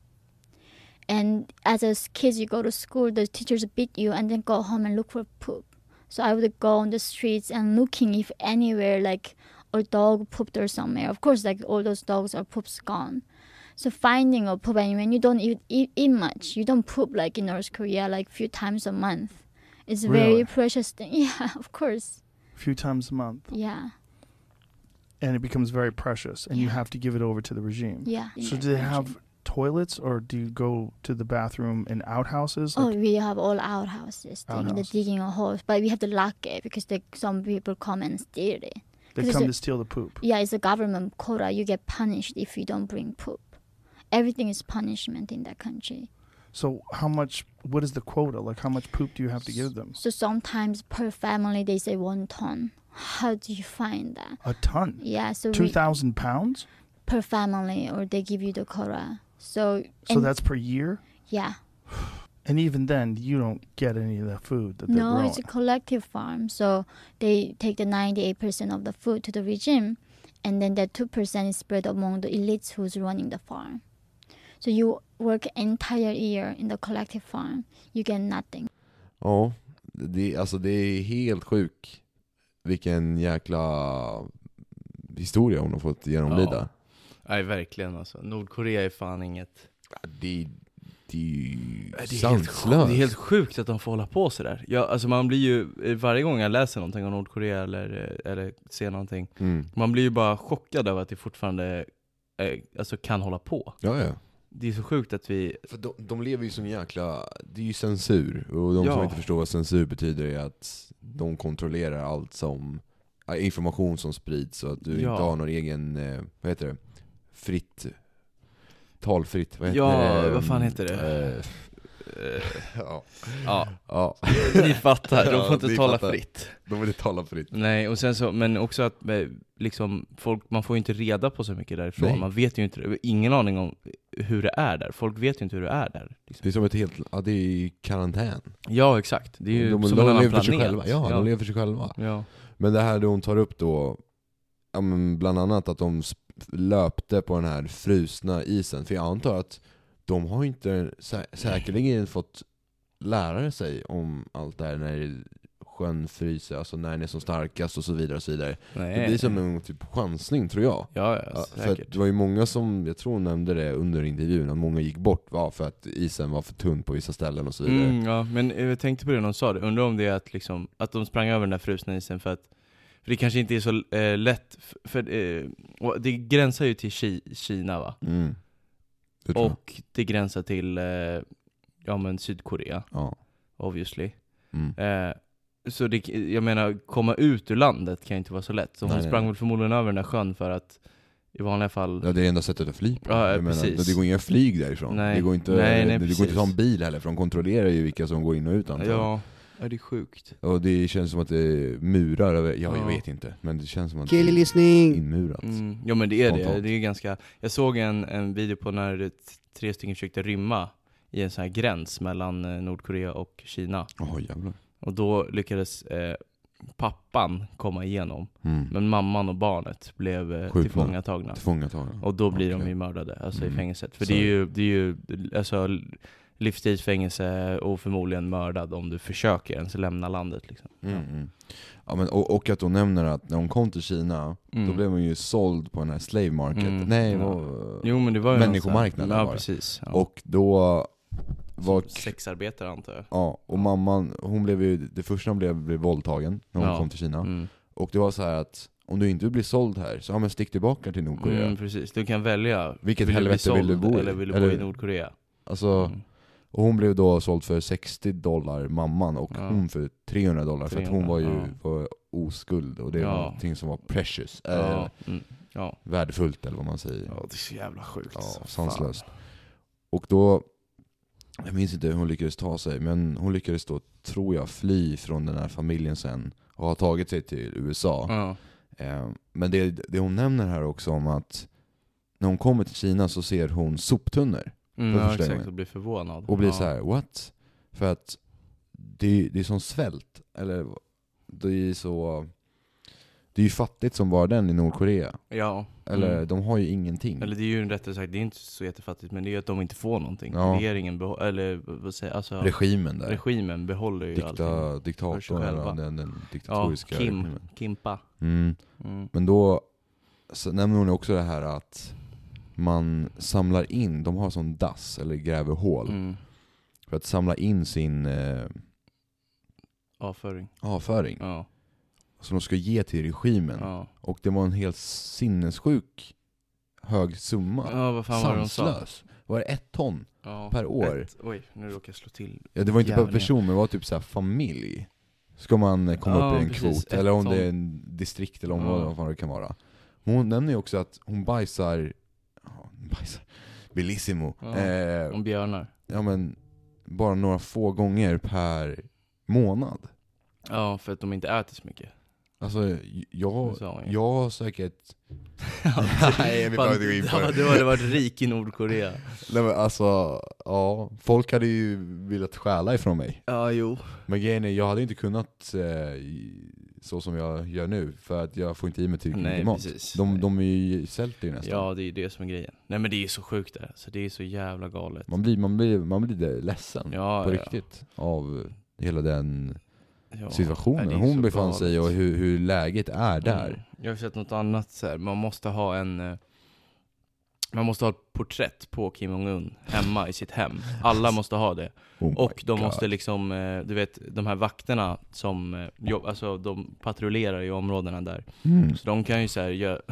And as a kids, you go to school, the teachers beat you and then go home and look for poop. So I would go on the streets and looking if anywhere like a dog pooped or somewhere. Of course, like all those dogs or poops gone. So finding a poop, and when you don't eat much, you don't poop like in North Korea like few times a month. It's Really? very precious thing. Yeah, of course. A few times a month. Yeah. And it becomes very precious, and you Yeah. have to give it over to the regime. Yeah. So do they have toilets, or do you go to the bathroom in outhouses? Oh, Like, we have all outhouses, Outhouses. digging a hole, but we have to lock it because some people come and steal it. they 'cause come it's to steal the poop. Yeah, it's a government quota. You get punished if you don't bring poop. Everything is punishment in that country. So what is the quota? Like how much poop do you have to give them? So sometimes per family they say 1 ton. How do you find that? A ton? Yeah, so 2,000 pounds? per family, or they give you the quota. So That's per year? yeah. And even then, you don't get any of the food that they're No, growing. it's a collective farm. So they take the 98% of the food to the regime, and then that 2% is spread among the elites who's running the farm. So you work entire year in the collective farm. You get nothing. Ja, det är helt sjuk vilken jäkla historia hon har fått genomlida. Ja. Nej, verkligen alltså. Nordkorea är fan inget... Det är sanslöst. Det är helt sjukt att de får hålla på så där. Alltså man blir ju, varje gång jag läser någonting om Nordkorea eller ser någonting, man blir ju bara chockad över att det fortfarande alltså kan hålla på. Ja. det är så sjukt att vi... För de lever ju som jäkla... Det är ju censur. Och de som inte förstår vad censur betyder är att de kontrollerar allt som... information som sprids, så att du inte har någon egen... vad heter det? Talfritt. Vad heter det? Vad fan heter det? Ja. Ni fattar, de får inte tala fritt. De vill inte tala fritt. Nej, och sen så, men också att liksom, man får ju inte reda på så mycket därifrån. Nej. Man vet ju inte, ingen aning om hur det är där. Folk vet ju inte hur det är där. Liksom. Det är som ett helt, det är karantän. Ja, exakt. Det är ju de som en annan planet. Sig själva. Ja, de lever för sig själva. Ja. Men det här då hon tar upp då, bland annat att de löpte på den här frusna isen. För jag antar att de har inte säkerligen fått lära sig om allt det här när sjön fryser, alltså när den är som starkast och så vidare och så vidare. Nej. Det blir som en typ chansning, tror jag. Ja, för det var ju många som, jag tror nämnde det under intervjun, att många gick bort för att isen var för tunn på vissa ställen och så vidare. Ja, men jag tänkte på det när de sa det. Undrar om det är att, liksom, att de sprang över den där frusna isen för det kanske inte är så lätt, för det gränsar ju till Kina, va? Och det gränsar till Sydkorea. Ja. Obviously. Så jag menar, komma ut ur landet kan inte vara så lätt. Så hon sprang väl förmodligen över den där sjön för att i vanliga fall... Ja, det är enda sättet att fly på. Ja, menar, det går inga flyg därifrån. Nej. Det går inte, det går inte att ta en bil heller, för de kontrollerar ju vilka som går in och ut. Ja, det är sjukt. Och det känns som att det är murar över... Jag vet inte, men det känns som att det är inmurat. Ja, men det är det. Det är ganska... Jag såg en video på när 3 stycken försökte rymma i en sån här gräns mellan Nordkorea och Kina. Jävlar. Och då lyckades pappan komma igenom. Men mamman och barnet blev tillfångatagna. Och då blir de ju mördade, alltså i fängelset. För det är ju alltså, livstidsfängelse och förmodligen mördad om du försöker ens lämna landet. Liksom. Ja, men, och att hon nämner att när hon kom till Kina, då blev hon ju såld på den här slave market. Nej, men det var ju människomarknaden. Ja, precis. Ja. Och då var sexarbetare, antar jag. Ja, och mamman, hon blev ju, det första hon blev våldtagen när hon kom till Kina. Och det var så här att om du inte blir såld här, så har man stick tillbaka till Nordkorea. Precis, du kan välja. Vilket helvete vill du bo i? Eller vill du bo i Nordkorea? Alltså, och hon blev då såld för $60, mamman, och hon för $300, för att hon var ju var oskuld, och det var någonting som var precious. Värdefullt, eller vad man säger. Ja, det är så jävla sjukt. Ja, sanslöst. Och då, jag minns inte hur hon lyckades ta sig, men hon lyckades då, tror jag, fly från den här familjen sen och ha tagit sig till USA. Men det hon nämner här också om att när hon kommer till Kina så ser hon soptunnor. Exakt, och blir förvånad. Och blir så här, what? För att det är som svält, eller det är ju fattigt som var den i Nordkorea. Ja. Eller de har ju ingenting. Eller det är ju rättare sagt, det är inte så jättefattigt, men det är ju att de inte får någonting. Regeringen regimen behåller ju allting. Diktatorn, den diktatoriska regimen. Kimpa. Men då så nämner hon också det här att man samlar in, de har sån dass eller gräver hål för att samla in sin avföring. Ja. Som de ska ge till regimen. Ja. Och det var en helt sinnessjuk hög summa. Ja, vad fan var det de sa? Var det 1 ton per år? Oj, nu råkar jag slå till. Ja, det var inte bara person, men det var typ så här familj. Ska man komma upp i en kvot? Eller om det är en distrikt, eller om vad det kan vara. Hon nämner ju också att hon bajsar bellissimo. Om björnar. Ja, men bara några få gånger per månad. Ja, för att de inte äter så mycket. Alltså, jag har säkert... Nej, vi behöver inte gå in på det. Du hade varit rik i Nordkorea. Nej, men alltså, folk hade ju velat stjäla ifrån mig. Ja, jo. Men grejen är, jag hade inte kunnat så som jag gör nu, för att jag får inte i mig tillräckligt mycket mat. Precis. De är ju sälter ju nästan. Ja, det är det som är grejen. Nej, men det är så sjukt där. Så det är så jävla galet. Man blir ledsen på riktigt av hela den situationen hon befann sig i, och hur läget är där. Jag har sett något annat så här. Man måste ha man måste ha ett porträtt på Kim Jong-Un hemma i sitt hem. Alla måste ha det. Och de måste liksom, du vet, de här vakterna som, alltså de patrullerar i områdena där. Så de kan ju så här göra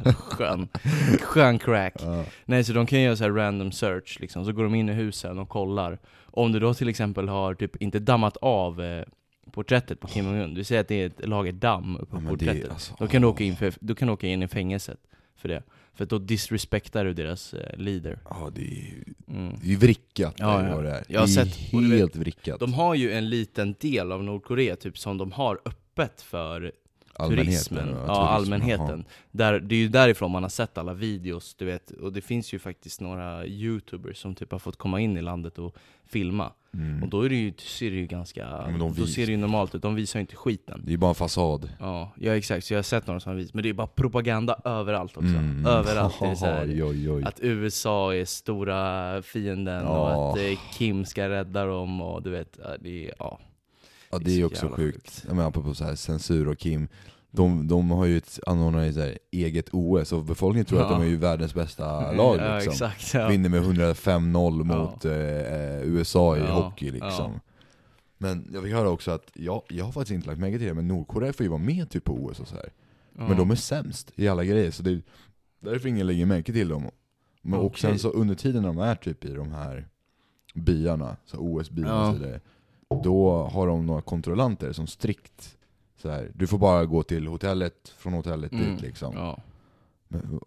skön crack. Nej, så de kan göra så här random search liksom. Så går de in i husen och kollar. Om du då till exempel har typ inte dammat av porträttet på Kim Jong-Un. Du säger att det är ett lager damm uppe på porträttet. Alltså, då kan du åka in i fängelset för det. För då disrespektar du deras leader. Ja, det är ju vrickat. Ja. Det är. Jag har sett, helt vrickat. De har ju en liten del av Nordkorea typ som de har öppet för turismen. Ja, allmänheten. Där, det är ju därifrån man har sett alla videos, du vet. Och det finns ju faktiskt några YouTubers som typ har fått komma in i landet och filma. Och då ser det ju ganska, då ser det ju normalt ut. De visar ju inte skiten. Det är ju bara en fasad. Ja, exakt. Så jag har sett några sådana videos. Men det är bara propaganda överallt också. Överallt är det så här, att USA är stora fienden och att Kim ska rädda dem. Och du vet, det är också sjukt. Jag menar på så här censur och Kim. De har ju anordnat så här eget OS och befolkningen tror att de är ju världens bästa lag liksom. Exakt, vinner med 105-0 mot USA i hockey liksom. Men jag vill höra också att jag har faktiskt inte lagt märke till det, men Nordkorea får ju vara med typ på OS och så här. Men de är sämst i alla grejer, så det är därför ingen lägger märke till dem. Men och sen så under tiden när de är typ i de här byarna, så OS-byarna så där, då har de några kontrollanter som strikt så här, du får bara gå till hotellet, från hotellet dit liksom. Ja. Men,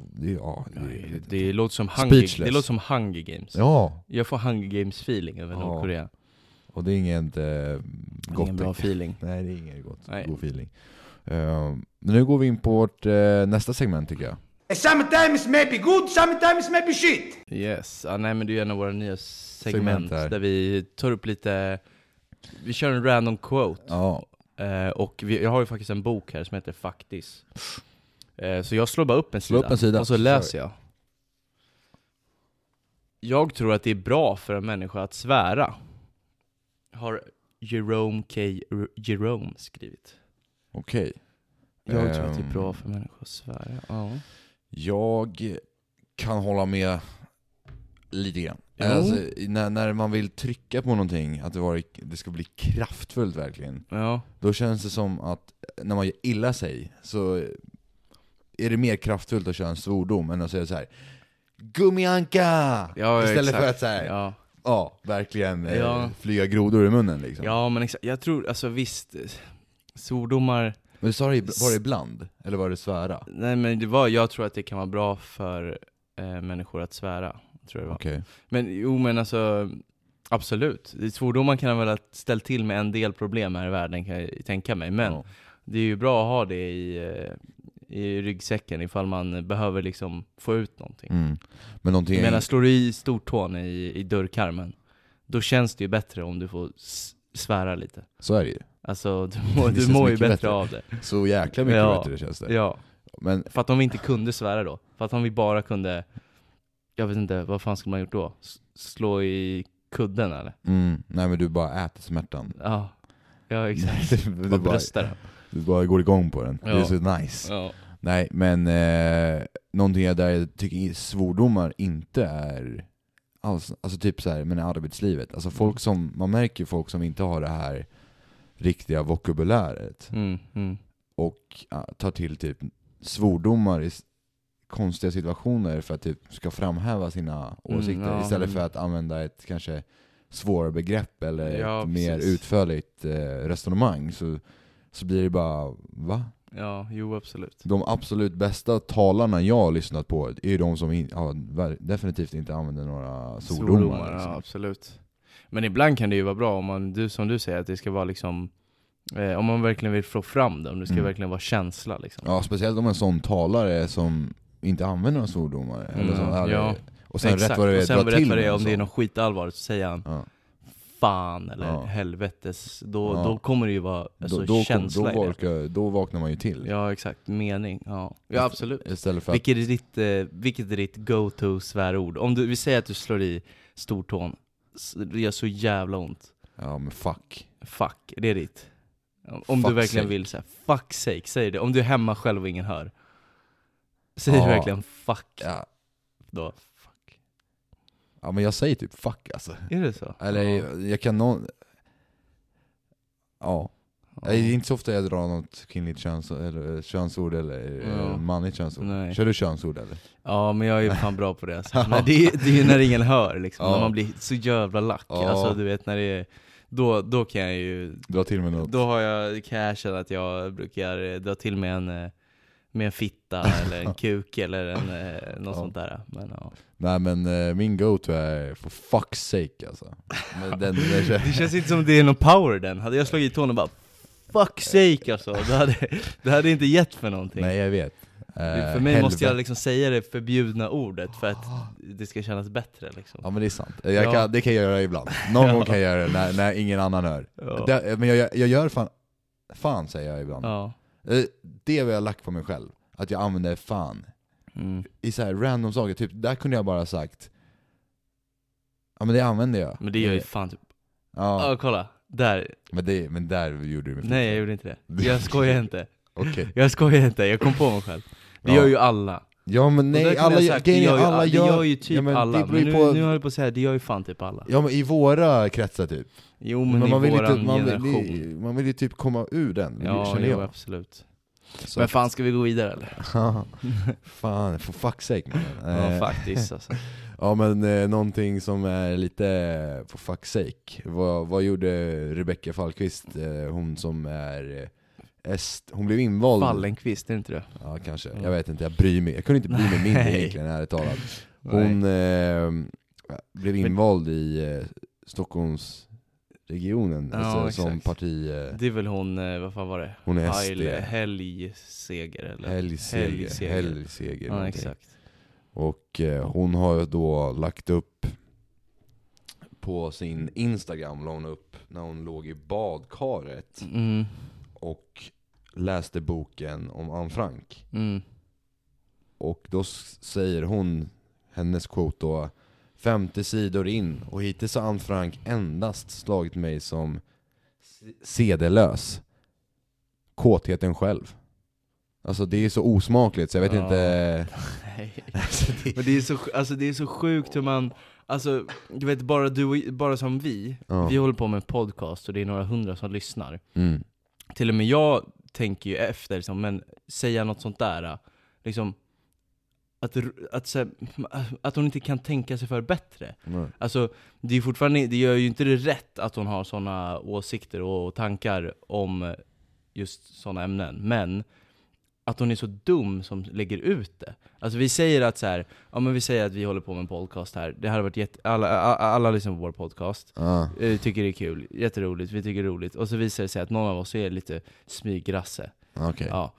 det låter som Hunger Games. Ja. Jag får Hunger Games feeling över Nordkorea. Och det är ingen bra feeling. Nej, det är ingen god feeling. Men nu går vi in på vårt nästa segment tycker jag. Sometimes maybe good, sometimes maybe shit. Yes, nej men det är en av våra nya segment där vi tar upp lite, vi kör en random quote. Ja. Och jag har ju faktiskt en bok här som heter Fuck This. Så jag slår bara upp en sida och så läser jag. Jag tror att det är bra för en människa att svära, har Jerome skrivit. Okej. Jag tror att det är bra för människor att svära. Ja. Jag kan hålla med lite grann. Alltså, när man vill trycka på någonting, att det ska bli kraftfullt verkligen. Ja. Då känns det som att när man illa sig så är det mer kraftfullt att köra en svordom än att säga så här: Gummianka! Istället för att så här, verkligen flyga grodor i munnen liksom. Ja, men exakt. Jag tror, alltså visst, svordomar. Men var det ibland? Eller var det svära? Nej, men jag tror att det kan vara bra för människor att svära, tror jag det var. Okay. Men alltså, absolut. Svordomar kan väl ha ställt till med en del problem här i världen, kan jag tänka mig. Men det är ju bra att ha det i ryggsäcken ifall man behöver liksom få ut någonting. Men någonting... Jag menar, slår du i stortån i dörrkarmen, då känns det ju bättre om du får svära lite. Så är det ju. Alltså, du mår ju bättre av det. Så jäkla mycket bättre känns det. Ja. Men för att om vi inte kunde svära då, för att om vi bara kunde, jag vet inte, vad fan skulle man gjort då? Slå i kudden eller? Nej, men du bara äter smärtan. Ja exakt. Du bara går igång på den. Det är så nice. Ja. Nej, men någonting där jag tycker svordomar inte är alltså typ så här, men i arbetslivet. Alltså folk som, man märker folk som inte har det här riktiga vokabuläret och tar till typ svordomar i konstiga situationer för att typ ska framhäva sina åsikter istället för att använda ett kanske svårare begrepp eller ett mer utförligt resonemang, så blir det bara, va? Ja, jo absolut. De absolut bästa talarna jag har lyssnat på är ju de som definitivt inte använder några svordomar. Ja, absolut. Men ibland kan det ju vara bra om man, som du säger, att det ska vara liksom, om man verkligen vill få fram det, om det ska verkligen vara känsla liksom. Ja, speciellt om en sån talare som inte använder några svordomar eller så, och sen rätt vad det är, om det är något skitallvarligt, så säger han fan eller helvetes, då kommer det ju vara känsla då vaknar man ju till. Ja, exakt, mening. Ja absolut. Istället för vilket är ditt go-to svärord? Om vi säger att du slår i stortån, det gör så jävla ont. Ja, men fuck, det är ditt. Om du verkligen vill säga fuck sake, säg det. Om du är hemma själv och ingen hör, säger du verkligen fuck. då? Fuck. Ja, men jag säger typ fuck alltså. Är det så? Eller jag kan ja. Det är inte så ofta jag drar något kvinnligt könsord eller manligt könsord. Nej. Kör du könsord eller? Ja, men jag är ju fan bra på det alltså. Men det är ju när ingen hör liksom, när man blir så jävla lack. Alltså du vet när det är då kan jag ju dra till med något. Då kan jag känna att jag brukar dra till med en fitta eller en kuk eller något sånt där. Men, Nej, men min go-to är for fuck's sake alltså. Men det känns inte som det är någon power den. Hade jag slagit i tån och bara fuck's sake alltså, det hade inte gett för någonting. Nej, jag vet. För mig måste jag liksom säga det förbjudna ordet för att det ska kännas bättre liksom. Ja, men det är sant. Det kan jag göra ibland. Någon gång kan jag göra det när ingen annan hör. Men jag gör fan säger jag ibland. Det har jag lagt på mig själv. Att jag använder fan. I så här random saker. Typ, där kunde jag bara sagt ja, men det använder jag. Men det gör ju fan typ. Ja, kolla. Där. Men där gjorde du mig. Nej, jag gjorde inte det. Jag skojar inte. Okay. Jag skojar inte, jag kom på mig själv. Det gör ju alla. Ja, men nej, alla gör ju typ alla. Men nu håller jag på att säga, det gör ju fan typ alla. Ja, men i våra kretsar typ. Jo, men i våran generation. Man vill ju typ komma ur den. Ja, absolut. Så. Men fan, ska vi gå vidare eller? Fan, for fuck's sake. Ja, faktiskt alltså. Ja, men någonting som är lite for fuck's sake. Vad gjorde Rebecca Fallqvist? Hon som är hon blev invald. Fallenkvist, är det inte det? Ja, kanske. Jag vet inte, jag bryr mig. Jag kunde inte bry mig mindre egentligen, ärligt talat. Hon blev invald i Stockholmsregionen, alltså som parti. Det är väl hon, vad fan var det? Hon är SD. Helgseger eller? Helgseger. Ja, exakt. Och hon har då lagt upp på sin Instagram, la hon upp när hon låg i badkaret och läste boken om Anne Frank. Och då säger hon, hennes quote då: 50 sidor in och hittills har Anne Frank endast slagit mig som sedelös. Kåtheten själv. Alltså det är så osmakligt så jag vet inte. Men det är så sjukt hur man, alltså du vet, bara som vi håller på med en podcast och det är några hundra som lyssnar. Till och med jag tänker ju efter liksom, men säga något sånt där liksom, att hon inte kan tänka sig för bättre. Alltså det är fortfarande, det gör ju inte det rätt att hon har såna åsikter och tankar om just såna ämnen, men att hon är så dum som lägger ut det. Alltså vi säger att så här, ja men vi säger att vi håller på med en podcast här. Det hade varit alla lyssnar på vår podcast. Tycker det är kul, jätteroligt, vi tycker det är roligt. Och så visar det sig att någon av oss är lite smygrasse. Okay. Ja.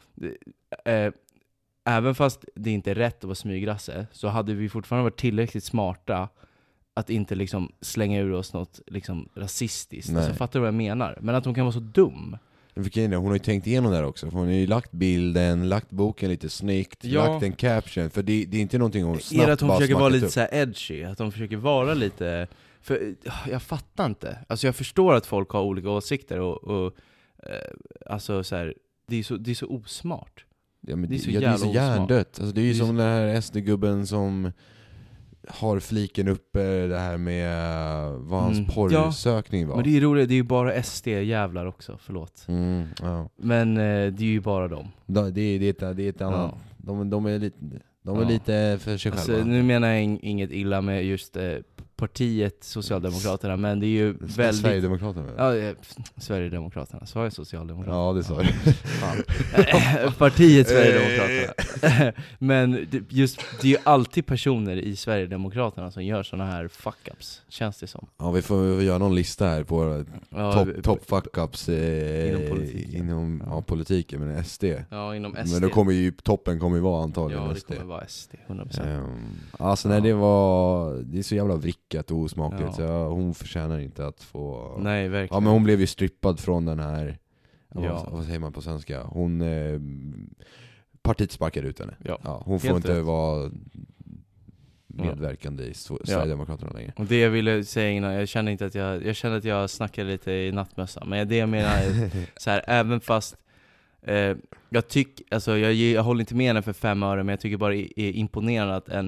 Även fast det inte är rätt att vara smygrasse, så hade vi fortfarande varit tillräckligt smarta att inte liksom slänga ur oss något liksom rasistiskt. Alltså, fattar du vad jag menar? Men att hon kan vara så dum. Hon har ju tänkt igenom det där också. Hon har ju lagt bilden, lagt boken lite snyggt, lagt en caption. För det är inte någonting hon snabbt bara att hon försöker vara lite upp. Så här edgy, att hon försöker vara lite. För jag fattar inte. Alltså jag förstår att folk har olika åsikter och alltså så här, det är så osmart. Ja, men det är så hjärndött. Alltså det är ju som den här SD-gubben som har fliken uppe det här med vad hans porrsökning var. Men det är roligt, det är ju bara SD-jävlar också, förlåt. Men det är ju bara dem. Det är ett annat. De är lite för sig själva. Alltså, nu menar jag inget illa med just partiet Socialdemokraterna, men det är ju väldigt... Sverigedemokraterna? Ja, Sverigedemokraterna. Så jag Socialdemokraterna? Ja, det sa du. Partiet Sverigedemokraterna. Men det är ju alltid personer i Sverigedemokraterna som gör såna här fuck-ups, känns det som. Ja, vi får göra någon lista här på top fuck-ups inom politiken, men SD. Ja, inom SD. Men då kommer ju toppen kommer ju vara antagligen SD. Ja, det kommer vara SD, 100%. Alltså nej, det är så jävla vrickat och osmakligt, så hon förtjänar inte att få... Nej, verkligen. Ja, men hon blev ju strippad från den här... Vad säger man på svenska? Hon... partiet sparkade ut henne. Ja, hon får inte vara medverkande i Sverigedemokraterna längre. Och det jag ville säga innan, jag kände att jag snackade lite i nattmössa, men det jag menar är så här, även fast jag håller inte med henne för 5 öre, men jag tycker bara det är imponerande att en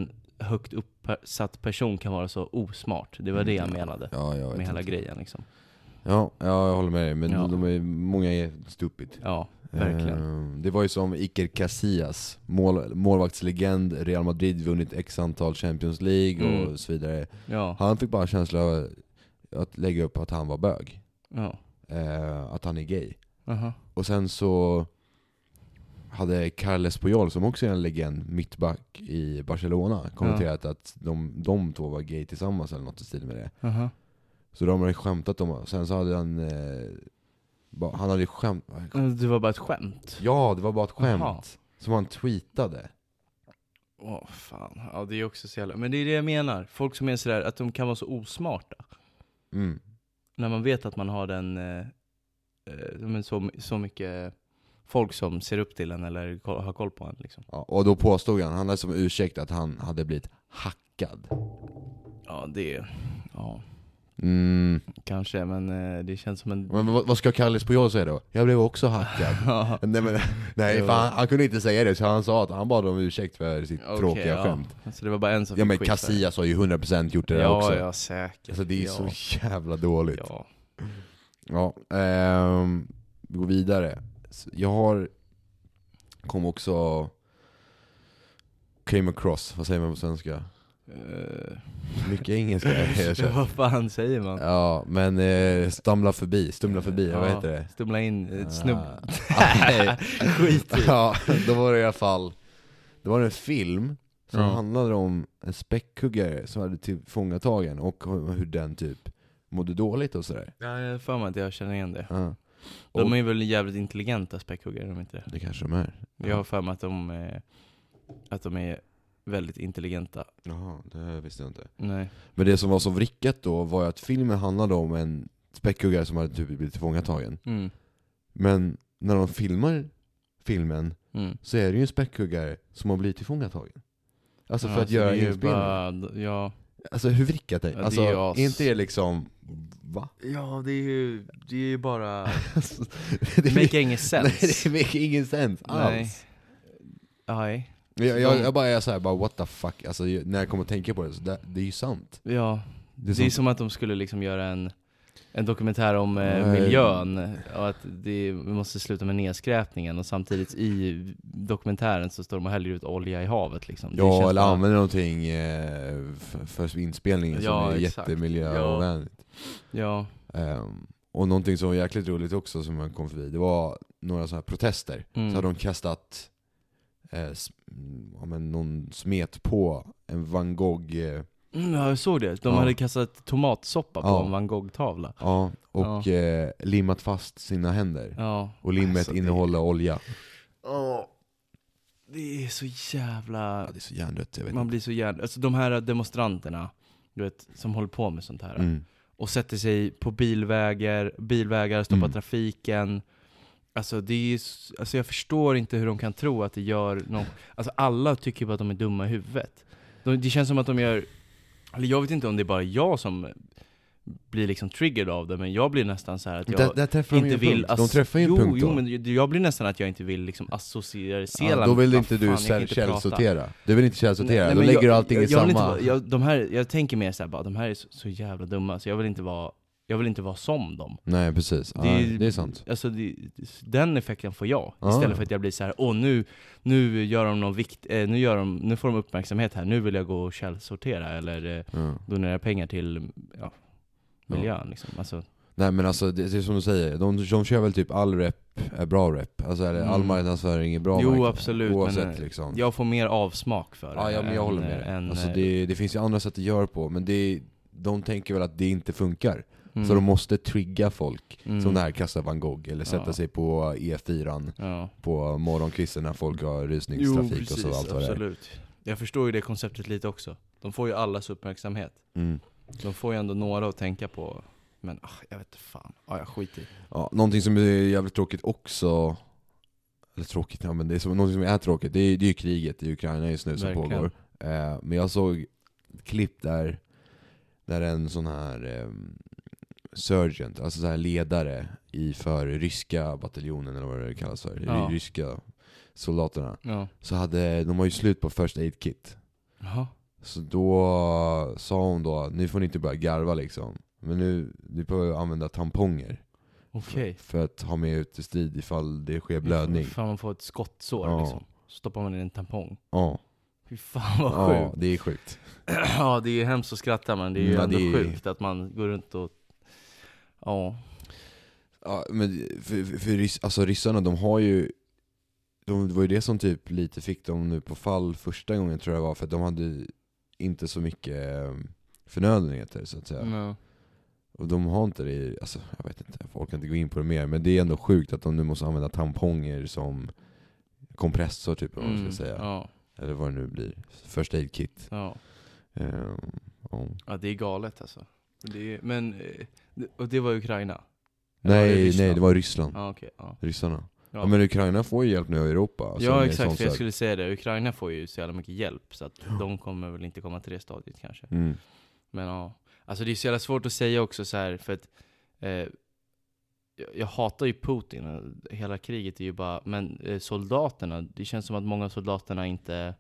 högt uppsatt person kan vara så osmart. Det var det jag menade med hela grejen liksom. Ja, jag håller med dig. Men många är stupid. Ja, verkligen. Det var ju som Iker Casillas, målvaktslegend, Real Madrid, vunnit x antal Champions League och så vidare. Ja. Han fick bara en känsla av att lägga upp att han var bög. Ja. Att han är gay. Uh-huh. Och sen så hade Carles Puyol, som också är en legend, mittback i Barcelona, kommenterat att de två var gay tillsammans eller något i stil med det. Uh-huh. Så de hade skämtat om. Sen så hade han hade skämt. Det var bara ett skämt. Ja, det var bara ett skämt. Aha. Som han tweetade. Fan. Ja, det är också så jävla... Men det är det jag menar. Folk som är sådär, att de kan vara så osmarta. När man vet att man har så mycket folk som ser upp till en eller har koll på en liksom. Ja, och då påstod han hade som ursäkt att han hade blivit hackad. Ja, det... Ja... Kanske, men det känns som en... Men vad ska Carles Puyol säga då? Jag blev också hackad. nej fan, han kunde inte säga det, så han sa att han bad om ursäkt för sitt tråkiga skämt. Så det var bara en som men Casillas har ju 100% gjort det där också. Ja, säkert. Alltså det är så jävla dåligt. Ja. Vi går vidare. Kom också came across, vad säger man på svenska? Mycket engelska. Vad fan säger man? Ja, men stumla förbi, vad heter det? Stumla in, snubb. Skit i. Ja, då var det i alla fall, det var en film som handlade om en späckhuggare som hade tillfångatagen och hur den typ mådde dåligt och sådär. Ja, jag får mig att jag känner igen det. De är väl jävligt intelligenta späckhuggare, de inte det? Det kanske de är. Jag har för mig att de är väldigt intelligenta. Jaha, det visste jag inte. Nej. Men det som var så vrickat då var att filmen handlade om en späckhuggare som hade typ blivit tillfångatagen. Men när de filmar filmen så är det ju en späckhuggare som har blivit tillfångatagen. Alltså för att göra inspelning. Ja. Alltså hur vrickat det? Alltså är inte det liksom... Va? Ja, det är ju bara... det make ingen sense. Nej, det make ingen sense alls. Nej. Jag bara är så här, bara what the fuck. Alltså när jag kommer att tänka på det, så det är ju sant. Ja, det är som att de skulle liksom göra en dokumentär om miljön och att vi måste sluta med nedskräpningen, och samtidigt i dokumentären så står de och häller ut olja i havet liksom. Ja, eller använder någonting för inspelningen som är jättemiljövänligt. Ja. Och någonting som var jäkligt roligt också som man kom förbi, det var några sådana här protester. Så hade de kastat någon smet på en Van Gogh. Ja, jag såg det. De hade kastat tomatsoppa på en Van Gogh-tavla. Ja, och limmat fast sina händer. Ja. Och limmet innehåller olja. Det är så jävla... Ja, det är så hjärndött, jag vet. Man blir så hjärndött. Alltså de här demonstranterna, du vet, som håller på med sånt här. Och sätter sig på bilvägar, stoppar trafiken. Alltså jag förstår inte hur de kan tro att det gör någon... Alltså alla tycker bara att de är dumma i huvudet. Det känns som att de gör... Eller jag vet inte om det är bara jag som blir liksom triggered av det, men jag blir nästan så här att jag inte vill... De träffar ju en punkt då. Jo, men jag blir nästan att jag inte vill liksom associera... då vill inte du källsortera. Du vill inte källsortera. Då lägger du allting i samma... Jag tänker mer så här, bara, de här är så jävla dumma, så jag vill inte vara som dem. Nej, precis. Det är sant. Alltså den effekten får jag. Istället för att jag blir så här, nu gör de någon nu får de uppmärksamhet här. Nu vill jag gå och källsortera eller donera pengar till miljön liksom. Alltså. Nej, men alltså det är som du säger, de kör väl typ all rep är bra rep. Alltså all marknadsföring är bra. Jo, absolut. Oavsett, men liksom. Jag får mer avsmak för det. Ja, men jag håller med dig. Alltså det finns ju andra sätt att göra på, men de tänker väl att det inte funkar. Så de måste trigga folk som när kastar Van Gogh eller sätta sig på E4 på morgonkvisten när folk har rusningstrafik och så allt vad det är. Absolut. Jag förstår ju det konceptet lite också. De får ju allas uppmärksamhet. De får ju ändå några att tänka på. Men jag vet inte fan. Jag skiter i. Ja, någonting som är jävligt tråkigt också. Eller tråkigt, men det är någonting som är tråkigt. Det är ju kriget i Ukraina just nu som pågår. Men jag såg ett klipp där en sån här sergeant, alltså så här ledare för ryska bataljonen eller vad det kallas för, ryska soldaterna. Så de har ju slut på first aid kit. Så då sa hon då, nu får ni inte börja garva liksom. Men nu får använda tamponger. Okej. För att ha med ut i strid ifall det sker blödning. Fan, man får ett skottsår liksom. Så stoppar man in en tampong. Ja. Fy fan vad sjukt. Ja, det är sjukt. Ja, det är hemskt att skratta, men det är ju ändå sjukt att man går runt och... Ja. Ja, men för ryssarna, de har ju... Det var ju det som typ lite fick dem nu på fall första gången, tror jag var. För att de hade inte så mycket förnödenheter, så att säga. No. Och de har inte det, alltså jag vet inte, folk kan inte gå in på det mer. Men det är ändå sjukt att de nu måste använda tamponger som kompressor typ, om man ska säga. Ja. Eller vad det nu blir, first aid kit. Ja. Ja, det är galet alltså. Och det var Ukraina? Nej, det var Ryssland. Ja, okay, ja. Ryssarna. Ja, men Ukraina får ju hjälp nu i Europa. Alltså, ja, exakt, för jag skulle säga det. Ukraina får ju så jävla mycket hjälp, så att de kommer väl inte komma till det stadiet kanske. Men ja, alltså det är så jävla svårt att säga också så här, för att jag hatar ju Putin. Hela kriget är ju bara, men soldaterna, det känns som att många av soldaterna inte...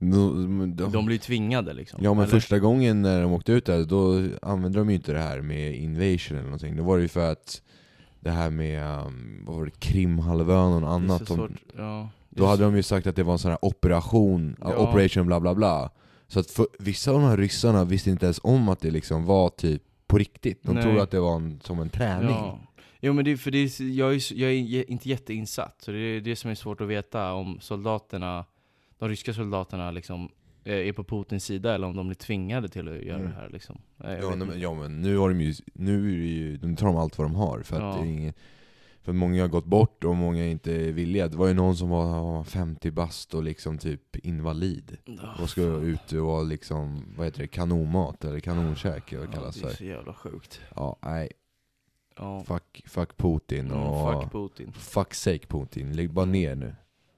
De blir tvingade liksom. Ja, men första gången när de åkte ut där, då använde de ju inte det här med invasion eller någonting. Det var ju för att det här med vad var det, Krimhalvön och annat. Då hade de ju sagt att det var en sån här operation bla bla bla. Så att vissa av de här ryssarna visste inte ens om att det liksom var typ på riktigt. De trodde att det var som en träning. Ja. Jo, men jag är inte jätteinsatt, så det är det som är svårt att veta om de ryska soldaterna liksom är på Putins sida, eller om de blir tvingade till att göra det här liksom. Men nu har de tar de allt vad de har, för att för många har gått bort och många är inte villiga. Det var ju någon som var 50 bast och liksom typ invalid och ska ut och vara liksom, vad heter det, kanonmat eller kanonkäk eller kallas för. Det är så jävla sjukt. Ja, nej. Fuck Putin och fuck Putin. Fuck sake Putin. Lägg bara ner nu.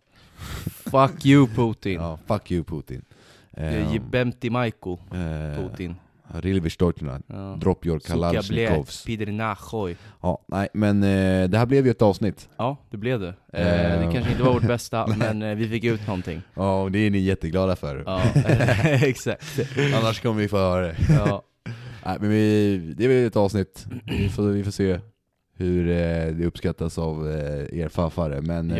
Fuck you Putin. Ja, fuck you Putin. Jebemti Maiko Putin. Rilverstortna. Drop your Kalashnikovs. Ja, nej, men det här blev ju ett avsnitt. Ja, det blev det. Det kanske inte var vårt bästa, men vi fick ut någonting. Ja, och det är ni jätteglada för. Ja, exakt. Annars kommer vi få höra det. Ja. Nej, men det är väl ett avsnitt. Vi får se hur det uppskattas av er farfare. Men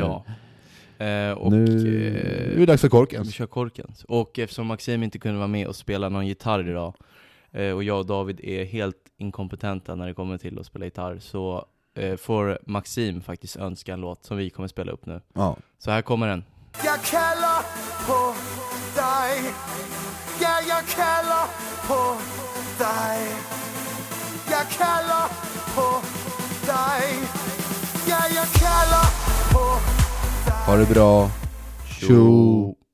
och nu är det dags för korkens. Vi kör korkens. Och eftersom Maxim inte kunde vara med och spela någon gitarr idag, och jag och David är helt inkompetenta när det kommer till att spela gitarr, så får Maxim faktiskt önska en låt som vi kommer spela upp nu. Ja. Så här kommer den. Jag kallar på dig. Ja, jag kallar på dig. Jag kallar på dig. Ja, jag kallar på dig. Ha det bra. Tjo.